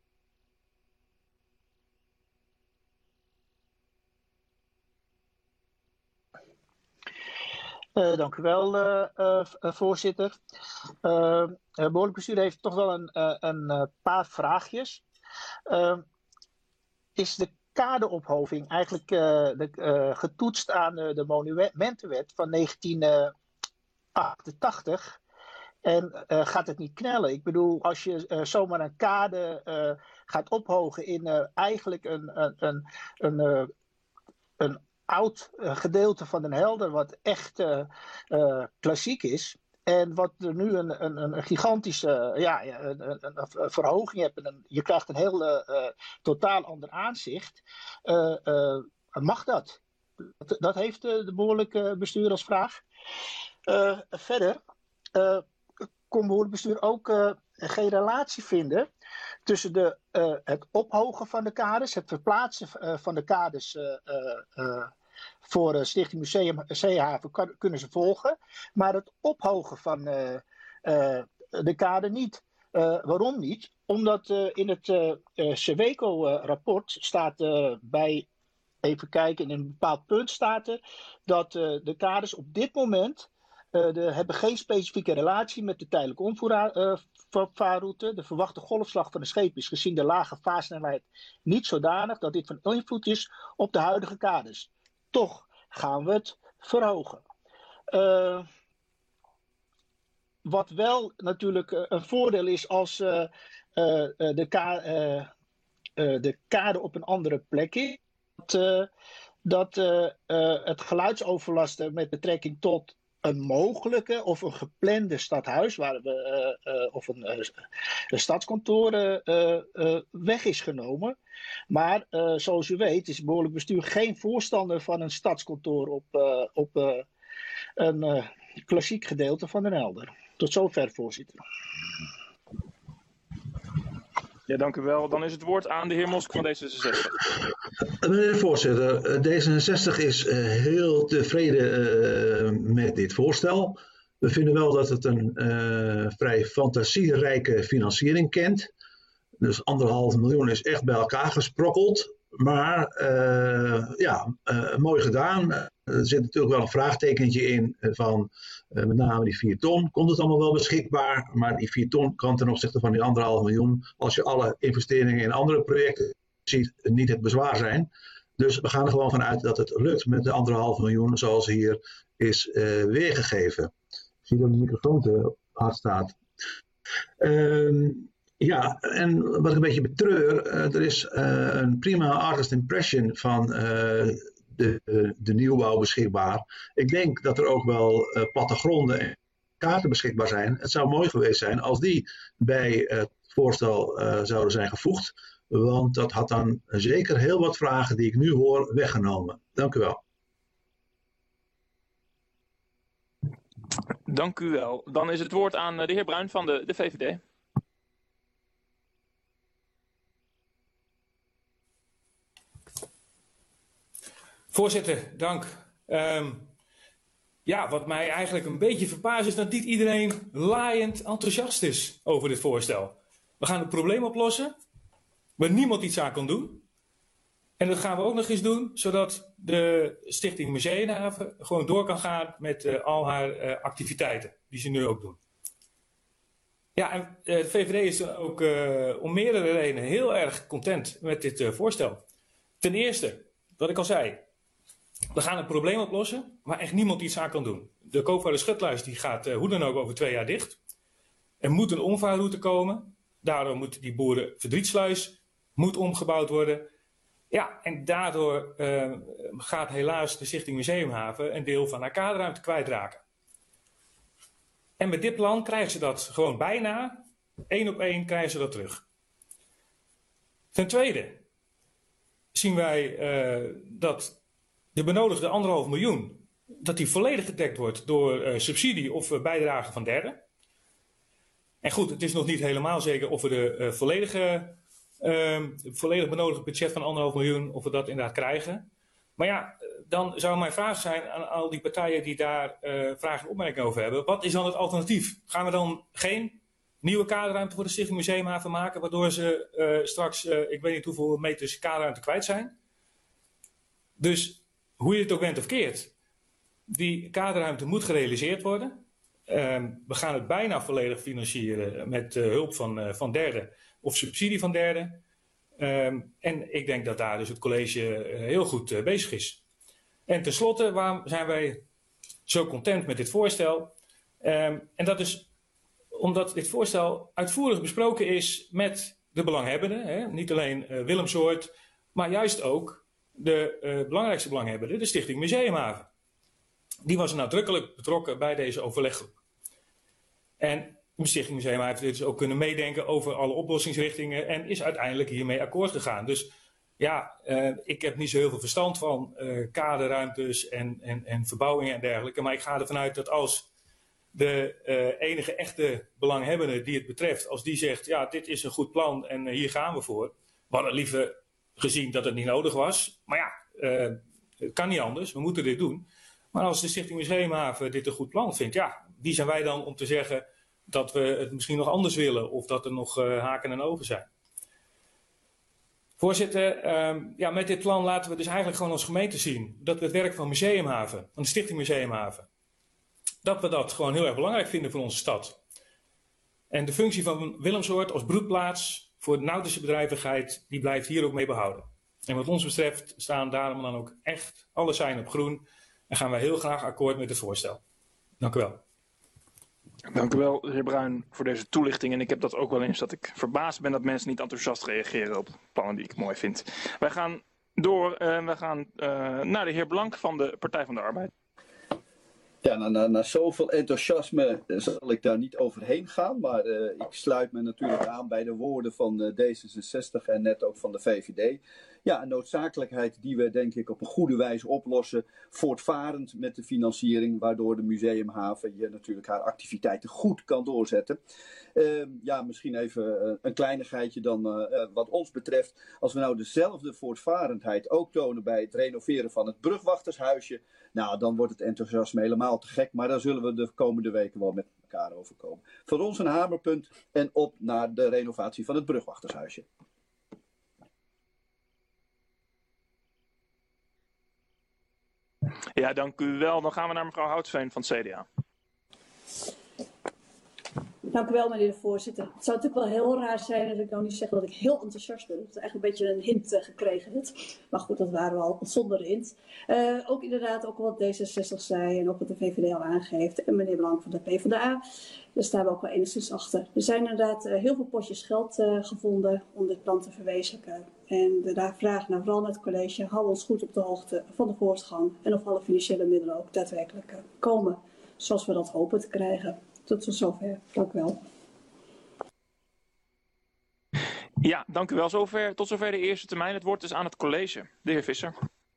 Speaker 18: Uh, dank u wel, uh, uh, voorzitter. Uh, het behoorlijk bestuur heeft toch wel een, uh, een uh, paar vraagjes. Uh, is de kadeophoging eigenlijk uh, de, uh, getoetst aan uh, de monumentenwet van negentien achtentachtig? En uh, gaat het niet knellen? Ik bedoel, als je uh, zomaar een kade uh, gaat ophogen in uh, eigenlijk een, een, een, een, uh, een oud uh, gedeelte van Den Helder, wat echt uh, uh, klassiek is. En wat er nu een, een, een gigantische uh, ja, een, een, een verhoging hebt. En een, je krijgt een heel uh, uh, totaal ander aanzicht. Uh, uh, mag dat? Dat, dat heeft uh, de behoorlijke bestuur als vraag. Uh, verder uh, kon behoorlijk bestuur ook uh, geen relatie vinden tussen de, uh, het ophogen van de kades, het verplaatsen uh, van de kades uh, uh, uh, voor uh, Stichting Museum Zeehaven kan, kunnen ze volgen, maar het ophogen van uh, uh, de kade niet. Uh, waarom niet? omdat uh, in het uh, uh, Seweco-rapport uh, staat uh, bij, even kijken, in een bepaald punt staat er dat uh, de kaders op dit moment uh, de, hebben geen specifieke relatie met de tijdelijke omvaarroute. Uh, de verwachte golfslag van de scheep is gezien de lage vaarsnelheid niet zodanig dat dit van invloed is op de huidige kaders. Toch gaan we het verhogen. Uh, wat wel natuurlijk uh, een voordeel is als uh, uh, de, ka uh, uh, de kade op een andere plek is. Dat, uh, dat uh, uh, het geluidsoverlast met betrekking tot een mogelijke of een geplande stadhuis waar we, uh, uh, of een, uh, een stadskantoor uh, uh, weg is genomen. Maar uh, zoals u weet is het behoorlijk bestuur geen voorstander van een stadskantoor op, uh, op uh, een uh, klassiek gedeelte van Den Helder. Tot zover, voorzitter.
Speaker 1: Ja, dank u wel. Dan is het woord aan de heer Mosk van D zesenzestig.
Speaker 15: Meneer de voorzitter, D zesenzestig is uh, heel tevreden uh, met dit voorstel. We vinden wel dat het een uh, vrij fantasierijke financiering kent. Dus anderhalf miljoen is echt bij elkaar gesprokkeld. Maar uh, ja, uh, mooi gedaan. Er zit natuurlijk wel een vraagtekentje in van uh, met name die vier ton. Komt het allemaal wel beschikbaar? Maar die vier ton kan ten opzichte van die anderhalf miljoen, als je alle investeringen in andere projecten ziet, niet het bezwaar zijn. Dus we gaan er gewoon vanuit dat het lukt met de anderhalf miljoen zoals hier is uh, weergegeven. Ik zie dat de microfoon te hard staat. Uh, Ja, en wat ik een beetje betreur, uh, er is uh, een prima artist impression van uh, de, uh, de nieuwbouw beschikbaar. Ik denk dat er ook wel uh, plattegronden en kaarten beschikbaar zijn. Het zou mooi geweest zijn als die bij het voorstel uh, zouden zijn gevoegd. Want dat had dan zeker heel wat vragen die ik nu hoor weggenomen. Dank u wel.
Speaker 1: Dank u wel. Dan is het woord aan de heer Bruin van de, de V V D.
Speaker 8: Voorzitter, dank. Um, ja, wat mij eigenlijk een beetje verbaast is dat niet iedereen laaiend enthousiast is over dit voorstel. We gaan het probleem oplossen, waar niemand iets aan kan doen. En dat gaan we ook nog eens doen, zodat de Stichting Museumhaven gewoon door kan gaan met uh, al haar uh, activiteiten, die ze nu ook doen. Ja, en uh, de V V D is ook uh, om meerdere redenen heel erg content met dit uh, voorstel. Ten eerste, wat ik al zei, we gaan het probleem oplossen waar echt niemand iets aan kan doen. De Koopvaarders-Schutluis die gaat uh, hoe dan ook over twee jaar dicht. Er moet een omvaarroute komen. Daardoor moet die boerenverdrietsluis moet omgebouwd worden. Ja, en daardoor uh, gaat helaas de Stichting Museumhaven een deel van haar kaderruimte kwijtraken. En met dit plan krijgen ze dat gewoon bijna, één op één krijgen ze dat terug. Ten tweede zien wij uh, dat de benodigde anderhalf miljoen, dat die volledig gedekt wordt door uh, subsidie of uh, bijdrage van derden. En goed, het is nog niet helemaal zeker of we de uh, volledige, uh, volledig benodigde budget van anderhalf miljoen, of we dat inderdaad krijgen. Maar ja, dan zou mijn vraag zijn aan al die partijen die daar uh, vragen en opmerkingen over hebben. Wat is dan het alternatief? Gaan we dan geen nieuwe kaderruimte voor de Stichting Museumhaven maken, waardoor ze uh, straks, uh, ik weet niet hoeveel meters kaderruimte kwijt zijn? Dus hoe je het ook bent of keert, die kaderruimte moet gerealiseerd worden. Um, we gaan het bijna volledig financieren met uh, hulp van, uh, van derden of subsidie van derden. Um, en ik denk dat daar dus het college uh, heel goed uh, bezig is. En tenslotte, waarom zijn wij zo content met dit voorstel? Um, en dat is omdat dit voorstel uitvoerig besproken is met de belanghebbenden. Hè? Niet alleen uh, Willemsoort, maar juist ook de uh, belangrijkste belanghebbende, de Stichting Museumhaven. Die was nadrukkelijk betrokken bij deze overleggroep. En de Stichting Museumhaven heeft dus ook kunnen meedenken over alle oplossingsrichtingen en is uiteindelijk hiermee akkoord gegaan. Dus ja, uh, ik heb niet zo heel veel verstand van uh, kaderruimtes en, en, en verbouwingen en dergelijke. Maar ik ga ervan uit dat als de uh, enige echte belanghebbende die het betreft, als die zegt, ja, dit is een goed plan en uh, hier gaan we voor. We hadden liever gezien dat het niet nodig was. Maar ja, uh, het kan niet anders. We moeten dit doen. Maar als de Stichting Museumhaven dit een goed plan vindt, ja, wie zijn wij dan om te zeggen dat we het misschien nog anders willen of dat er nog uh, haken en ogen zijn. Voorzitter, uh, ja, met dit plan laten we dus eigenlijk gewoon als gemeente zien dat we het werk van Museumhaven, van de Stichting Museumhaven, dat we dat gewoon heel erg belangrijk vinden voor onze stad. En de functie van Willemsoord als broedplaats voor de nautische bedrijvigheid, die blijft hier ook mee behouden. En wat ons betreft staan daarom dan ook echt alle seinen op groen en gaan wij heel graag akkoord met het voorstel. Dank u wel.
Speaker 1: Dank u wel, de heer Bruin, voor deze toelichting. En ik heb dat ook wel eens, dat ik verbaasd ben dat mensen niet enthousiast reageren op plannen die ik mooi vind. Wij gaan door, uh, we gaan uh, naar de heer Blank van de Partij van de Arbeid.
Speaker 3: Ja, na, na, na zoveel enthousiasme zal ik daar niet overheen gaan, maar uh, ik sluit me natuurlijk aan bij de woorden van uh, D zesenzestig en net ook van de V V D. Ja, een noodzakelijkheid die we denk ik op een goede wijze oplossen, voortvarend met de financiering, waardoor de Museumhaven hier natuurlijk haar activiteiten goed kan doorzetten. Uh, ja, misschien even uh, een kleinigheidje dan uh, uh, wat ons betreft. Als we nou dezelfde voortvarendheid ook tonen bij het renoveren van het brugwachtershuisje, nou dan wordt het enthousiasme helemaal te gek, maar daar zullen we de komende weken wel met elkaar over komen. Voor ons een hamerpunt en op naar de renovatie van het brugwachtershuisje.
Speaker 1: Ja, dank u wel. Dan gaan we naar mevrouw Houtsveen van het C D A.
Speaker 10: Dank u wel, meneer de voorzitter. Het zou natuurlijk wel heel raar zijn als ik nou niet zeg dat ik heel enthousiast ben. Ik heb eigenlijk een beetje een hint uh, gekregen. Het. Maar goed, dat waren we al zonder hint. Uh, ook inderdaad, ook wat D zesenzestig zei en ook wat de V V D al aangeeft. En meneer Blank van de PvdA. Daar staan we ook wel enigszins achter. Er zijn inderdaad uh, heel veel potjes geld uh, gevonden om dit plan te verwezenlijken. En de vraag naar vooral naar het college, hou ons goed op de hoogte van de voortgang. En of alle financiële middelen ook daadwerkelijk uh, komen. Zoals we dat hopen te krijgen. Tot zover. Dank u wel.
Speaker 1: Ja, dank u wel. Zover, tot zover de eerste termijn. Het woord is aan het college. De heer Visser.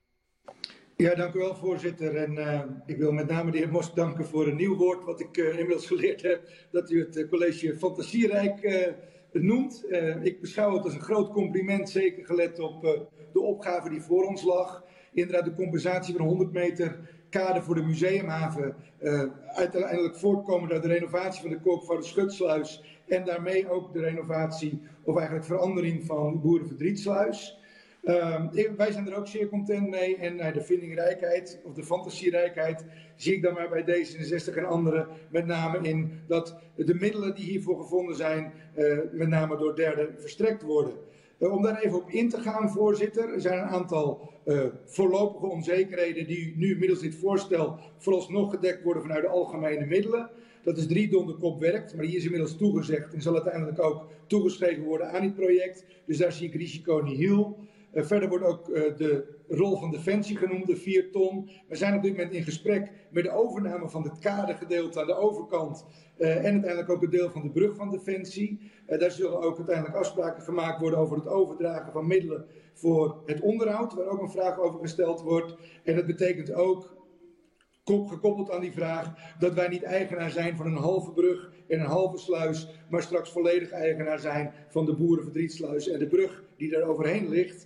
Speaker 12: Ja, dank u wel, voorzitter. En uh, ik wil met name de heer Mosk danken voor een nieuw woord wat ik uh, inmiddels geleerd heb. Dat u het uh, college fantasierijk uh, noemt. Uh, ik beschouw het als een groot compliment, zeker gelet op uh, de opgave die voor ons lag. Inderdaad, de compensatie van honderd meter kade voor de Museumhaven. Uh, uiteindelijk voortkomend uit de renovatie van de Koopvaarders Schutsluis. En daarmee ook de renovatie, of eigenlijk verandering van de Boerenverdrietsluis. Uh, wij zijn er ook zeer content mee. En uh, de vindingrijkheid, of de fantasierijkheid, zie ik dan maar bij D zesenzestig en anderen. Met name in dat de middelen die hiervoor gevonden zijn, uh, met name door derden verstrekt worden. Uh, om daar even op in te gaan, voorzitter. Er zijn een aantal uh, voorlopige onzekerheden die nu middels dit voorstel vooralsnog gedekt worden vanuit de algemene middelen. Dat is drie don de kop werkt, maar die is inmiddels toegezegd en zal uiteindelijk ook toegeschreven worden aan dit project. Dus daar zie ik risico nihil. Uh, verder wordt ook uh, de rol van Defensie genoemd, de vier ton. We zijn op dit moment in gesprek met de overname van het kadergedeelte aan de overkant. Uh, en uiteindelijk ook het deel van de brug van Defensie. Uh, daar zullen ook uiteindelijk afspraken gemaakt worden over het overdragen van middelen voor het onderhoud. Waar ook een vraag over gesteld wordt. En dat betekent ook, gekoppeld aan die vraag, dat wij niet eigenaar zijn van een halve brug en een halve sluis, maar straks volledig eigenaar zijn van de Boerenverdrietsluis en de brug die daar overheen ligt.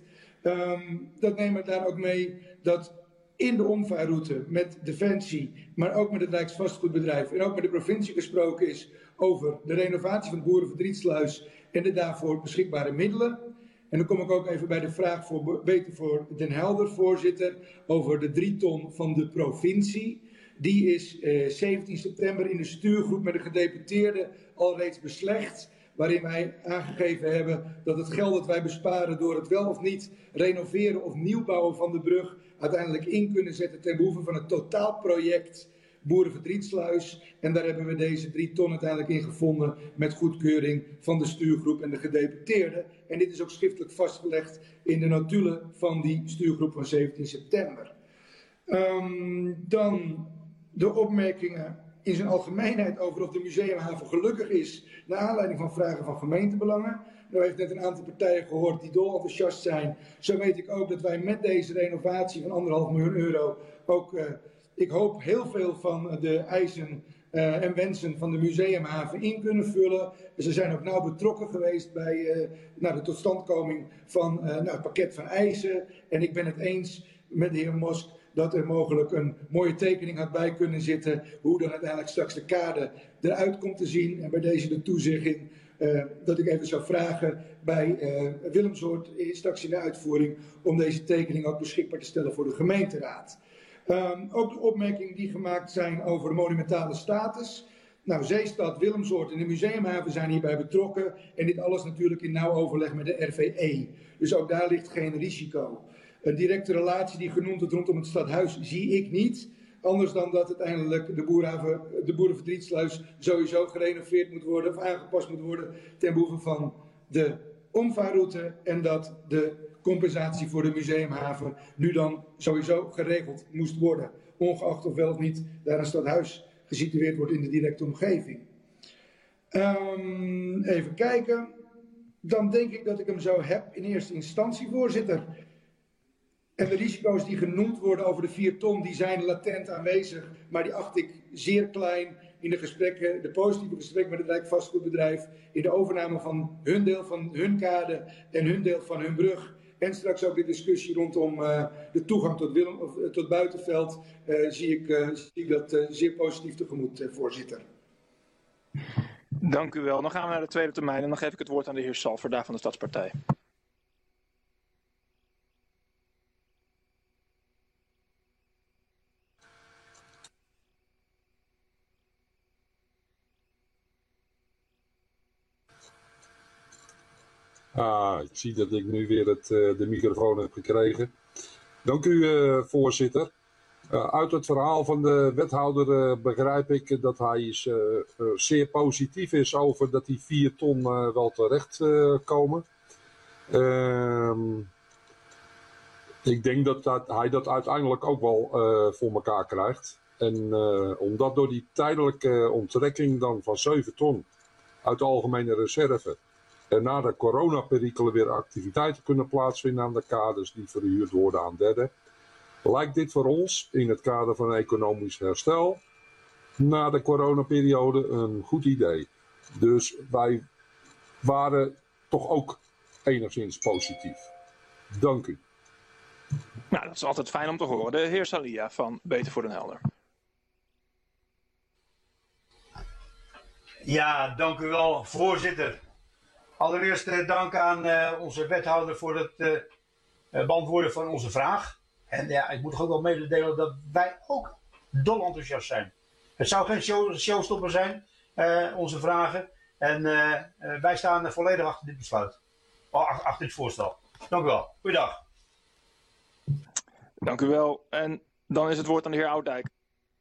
Speaker 12: Um, dat nemen we daar ook mee dat in de omvaarroute met Defensie, maar ook met het Rijksvastgoedbedrijf en ook met de provincie gesproken is over de renovatie van de Boerenverdrietsluis en de daarvoor beschikbare middelen. En dan kom ik ook even bij de vraag voor, beter voor Den Helder, voorzitter, over de drie ton van de provincie. Die is eh, zeventien september in de stuurgroep met de gedeputeerden al reeds beslecht. Waarin wij aangegeven hebben dat het geld dat wij besparen door het wel of niet renoveren of nieuwbouwen van de brug uiteindelijk in kunnen zetten ten behoeve van het totaalproject Boerenverdrietsluis. En daar hebben we deze drie ton uiteindelijk in gevonden met goedkeuring van de stuurgroep en de gedeputeerden. En dit is ook schriftelijk vastgelegd in de notulen van die stuurgroep van zeventien september. Um, dan de opmerkingen in zijn algemeenheid over of de Museumhaven gelukkig is naar aanleiding van vragen van gemeentebelangen. Nou heeft net een aantal partijen gehoord die dol enthousiast zijn. Zo weet ik ook dat wij met deze renovatie van anderhalf miljoen euro ook, uh, ik hoop, heel veel van de eisen uh, en wensen van de Museumhaven in kunnen vullen. Ze zijn ook nauw betrokken geweest bij uh, nou, de totstandkoming van uh, nou, het pakket van eisen. En ik ben het eens met de heer Mosk dat er mogelijk een mooie tekening had bij kunnen zitten hoe dan uiteindelijk straks de kade eruit komt te zien. En bij deze de toezegging uh, dat ik even zou vragen bij uh, Willemsoort straks in de uitvoering om deze tekening ook beschikbaar te stellen voor de gemeenteraad. Um, ook de opmerkingen die gemaakt zijn over de monumentale status. Nou, Zeestad, Willemsoort en de Museumhaven zijn hierbij betrokken. En dit alles natuurlijk in nauw overleg met de R V E. Dus ook daar ligt geen risico. Een directe relatie die genoemd wordt rondom het stadhuis zie ik niet. Anders dan dat uiteindelijk de, boerhaven, de Boerenverdrietsluis sowieso gerenoveerd moet worden of aangepast moet worden ten behoeve van de omvaarroute. En dat de compensatie voor de museumhaven nu dan sowieso geregeld moest worden. Ongeacht of wel of niet daar een stadhuis gesitueerd wordt in de directe omgeving. Um, even kijken. Dan denk ik dat ik hem zo heb in eerste instantie, voorzitter. En de risico's die genoemd worden over de vier ton, die zijn latent aanwezig. Maar die acht ik zeer klein in de gesprekken, de positieve gesprekken met het Rijksvastgoedbedrijf. In de overname van hun deel van hun kade en hun deel van hun brug. En straks ook de discussie rondom uh, de toegang tot, Willem, of, uh, tot Buitenveld. Uh, zie, ik, uh, zie ik dat uh, zeer positief tegemoet, uh, voorzitter.
Speaker 1: Dank u wel. Dan gaan we naar de tweede termijn en dan geef ik het woord aan de heer Salverda van de Stadspartij.
Speaker 5: Ah, ik zie dat ik nu weer het, uh, de microfoon heb gekregen. Dank u, uh, voorzitter. Uh, uit het verhaal van de wethouder uh, begrijp ik dat hij is, uh, uh, zeer positief is over dat die vier ton uh, wel terecht uh, komen. Uh, ik denk dat, dat hij dat uiteindelijk ook wel uh, voor elkaar krijgt. En uh, omdat door die tijdelijke onttrekking dan van zeven ton uit de algemene reserve en na de coronaperikelen weer activiteiten kunnen plaatsvinden aan de kades die verhuurd worden aan derden, lijkt dit voor ons in het kader van economisch herstel na de coronaperiode een goed idee. Dus wij waren toch ook enigszins positief. Dank u.
Speaker 1: Nou, dat is altijd fijn om te horen. De heer Salia van Beter voor den Helder.
Speaker 13: Ja, dank u wel, voorzitter. Allereerst uh, dank aan uh, onze wethouder voor het uh, uh, beantwoorden van onze vraag. En ja, ik moet toch ook wel mededelen dat wij ook dol enthousiast zijn. Het zou geen show, showstopper zijn, uh, onze vragen. En uh, uh, wij staan volledig achter dit besluit. Oh, achter dit voorstel. Dank u wel. Goeiedag.
Speaker 1: Dank u wel. En dan is het woord aan de heer Oudijk.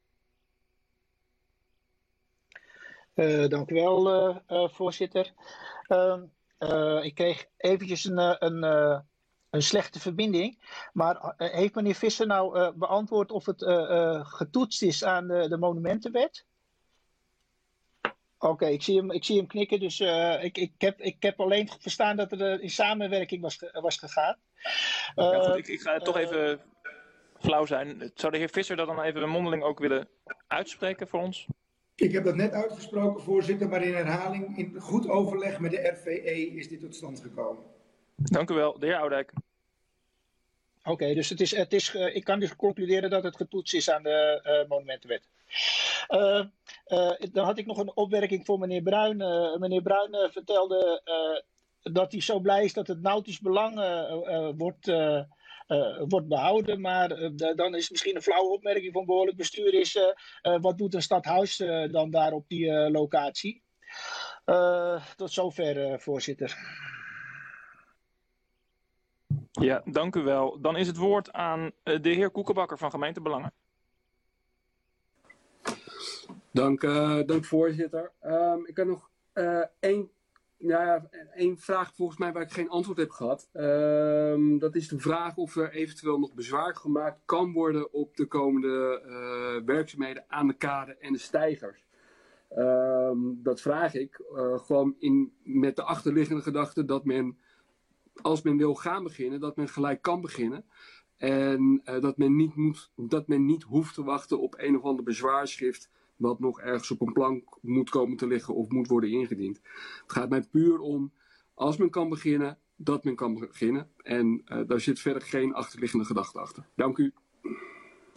Speaker 18: Uh, dank u wel, uh, uh, voorzitter. Uh, uh, ik kreeg eventjes een, een, uh, een slechte verbinding. Maar uh, heeft meneer Visser nou uh, beantwoord of het uh, uh, getoetst is aan de, de monumentenwet? Oké, okay, ik, ik zie hem knikken. Dus uh, ik, ik, heb, ik heb alleen verstaan dat er uh, in samenwerking was, was gegaan. Uh,
Speaker 1: ja, goed, ik, ik ga toch even uh, flauw zijn. Zou de heer Visser dat dan even mondeling ook willen uitspreken voor ons?
Speaker 12: Ik heb dat net uitgesproken, voorzitter, maar in herhaling, in goed overleg met de R V E is dit tot stand gekomen.
Speaker 1: Dank u wel, de heer Oudijk.
Speaker 18: Oké, okay, dus het is, het is, uh, ik kan dus concluderen dat het getoetst is aan de uh, monumentenwet. Uh, uh, dan had ik nog een opmerking voor meneer Bruin. Uh, meneer Bruin uh, vertelde uh, dat hij zo blij is dat het nautisch belang uh, uh, wordt... Uh, Uh, wordt behouden, maar uh, dan is misschien een flauwe opmerking van behoorlijk bestuur is, uh, uh, wat doet een stadhuis uh, dan daar op die uh, locatie? Uh, tot zover, uh, voorzitter.
Speaker 1: Ja, dank u wel. Dan is het woord aan uh, de heer Koekenbakker van Gemeentebelangen.
Speaker 6: Dank, uh, dank voorzitter. Um, ik heb nog uh, één Nou ja, één vraag volgens mij waar ik geen antwoord heb gehad. Um, dat is de vraag of er eventueel nog bezwaar gemaakt kan worden op de komende uh, werkzaamheden aan de kade en de steigers. Um, dat vraag ik uh, gewoon in, met de achterliggende gedachte dat men, als men wil gaan beginnen, dat men gelijk kan beginnen. En uh, dat, men niet moet, dat men niet hoeft te wachten op een of ander bezwaarschrift wat nog ergens op een plank moet komen te liggen of moet worden ingediend. Het gaat mij puur om, als men kan beginnen, dat men kan beginnen. En uh, daar zit verder geen achterliggende gedachte achter. Dank u.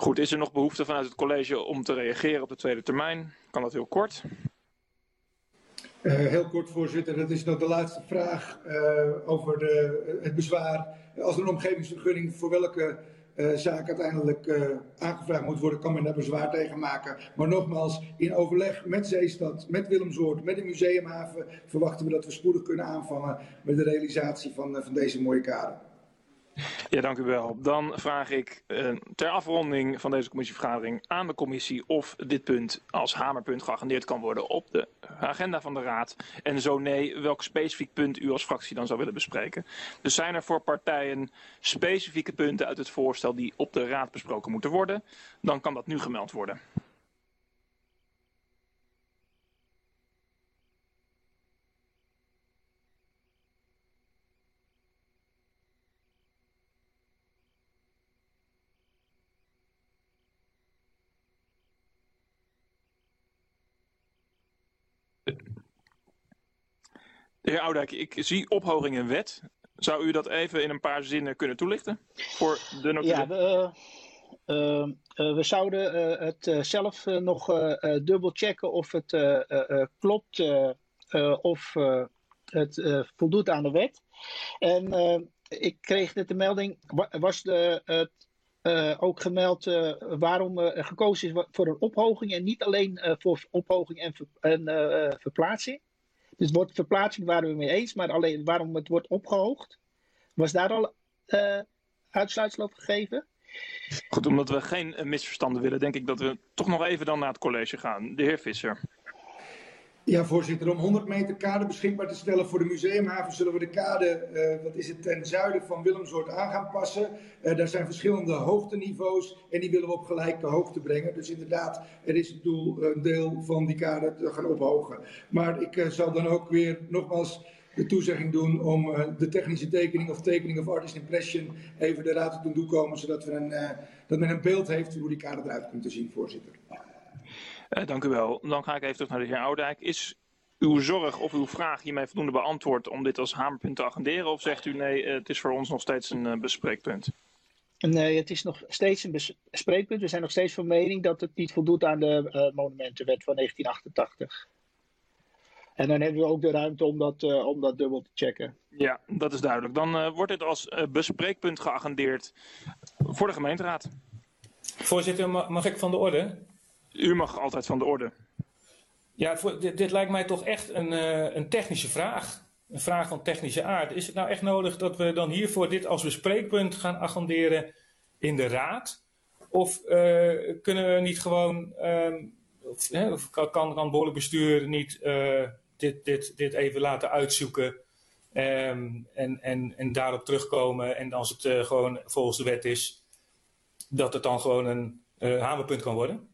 Speaker 1: Goed, is er nog behoefte vanuit het college om te reageren op de tweede termijn? Kan dat heel kort?
Speaker 12: Uh, heel kort, voorzitter. Dat is nog de laatste vraag uh, over de, het bezwaar. Als er een omgevingsvergunning voor welke uh, zaak uiteindelijk uh, aangevraagd moet worden, kan men daar bezwaar tegen maken. Maar nogmaals, in overleg met Zeestad, met Willemsoord, met de museumhaven, verwachten we dat we spoedig kunnen aanvangen met de realisatie van, uh, van deze mooie kade.
Speaker 1: Ja, dank u wel. Dan vraag ik uh, ter afronding van deze commissievergadering aan de commissie of dit punt als hamerpunt geagendeerd kan worden op de agenda van de Raad. En zo nee, welk specifiek punt u als fractie dan zou willen bespreken. Dus zijn er voor partijen specifieke punten uit het voorstel die op de Raad besproken moeten worden, dan kan dat nu gemeld worden. De heer Oudijk, ik zie ophoging in wet. Zou u dat even in een paar zinnen kunnen toelichten voor de notulen?
Speaker 18: Ja, we, uh, uh, we zouden uh, het uh, zelf uh, nog uh, uh, dubbel checken of het uh, uh, klopt uh, uh, of uh, het uh, voldoet aan de wet. En uh, ik kreeg net de melding, was de, het uh, ook gemeld uh, waarom uh, gekozen is voor een ophoging en niet alleen uh, voor ophoging en, ver, en uh, verplaatsing. Dus het woord verplaatsing waren we mee eens, maar alleen waarom het wordt opgehoogd. Was daar al uh, uitsluitsel op gegeven?
Speaker 1: Goed, omdat we geen uh, misverstanden willen, denk ik dat we toch nog even dan naar het college gaan. De heer Visser.
Speaker 12: Ja, voorzitter. Om honderd meter kade beschikbaar te stellen voor de museumhaven zullen we de kade, uh, wat is het, ten zuiden van Willemsoord aan gaan passen. Uh, daar zijn verschillende hoogteniveaus en die willen we op gelijke hoogte brengen. Dus inderdaad, er is het doel een deel van die kade te gaan ophogen. Maar ik uh, zal dan ook weer nogmaals de toezegging doen om uh, de technische tekening of tekening of artist impression even de raad te doen toekomen, zodat we een, uh, dat men een beeld heeft hoe die kade eruit komt te zien, voorzitter.
Speaker 1: Uh, dank u wel. Dan ga ik even terug naar de heer Oudijk. Is uw zorg of uw vraag hiermee voldoende beantwoord om dit als hamerpunt te agenderen? Of zegt u nee, uh, het is voor ons nog steeds een uh, bespreekpunt?
Speaker 18: Nee, het is nog steeds een bespreekpunt. We zijn nog steeds van mening dat het niet voldoet aan de uh, monumentenwet van negentien achtentachtig. En dan hebben we ook de ruimte om dat, uh, om dat dubbel te checken.
Speaker 1: Ja, dat is duidelijk. Dan uh, wordt dit als uh, bespreekpunt geagendeerd voor de gemeenteraad.
Speaker 8: Voorzitter, mag ik van de orde?
Speaker 1: U mag altijd van de orde.
Speaker 8: Ja, voor, dit, dit lijkt mij toch echt een, uh, een technische vraag. Een vraag van technische aard. Is het nou echt nodig dat we dan hiervoor dit als bespreekpunt gaan agenderen in de raad? Of uh, kunnen we niet gewoon, uh, of, hè, of kan, kan het behoorlijk bestuur niet uh, dit, dit, dit even laten uitzoeken um, en, en, en daarop terugkomen? En als het uh, gewoon volgens de wet is, dat het dan gewoon een uh, hamerpunt kan worden?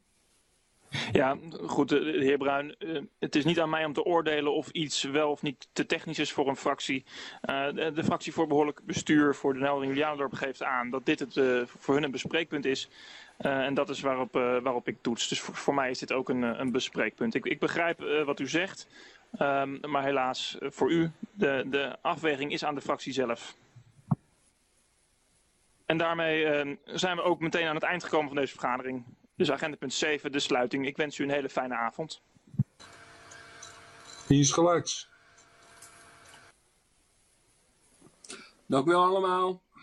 Speaker 1: Ja, goed, de heer Bruin, uh, het is niet aan mij om te oordelen of iets wel of niet te technisch is voor een fractie. Uh, de, de fractie voor behoorlijk bestuur voor de Neldering Julianendorp geeft aan dat dit het, uh, voor hun een bespreekpunt is. Uh, en dat is waarop, uh, waarop ik toets. Dus voor, voor mij is dit ook een, een bespreekpunt. Ik, ik begrijp uh, wat u zegt, um, maar helaas uh, voor u, de, de afweging is aan de fractie zelf. En daarmee uh, zijn we ook meteen aan het eind gekomen van deze vergadering. Dus agenda punt zeven, de sluiting. Ik wens u een hele fijne avond.
Speaker 5: Die is gelijk.
Speaker 2: Dank u wel allemaal.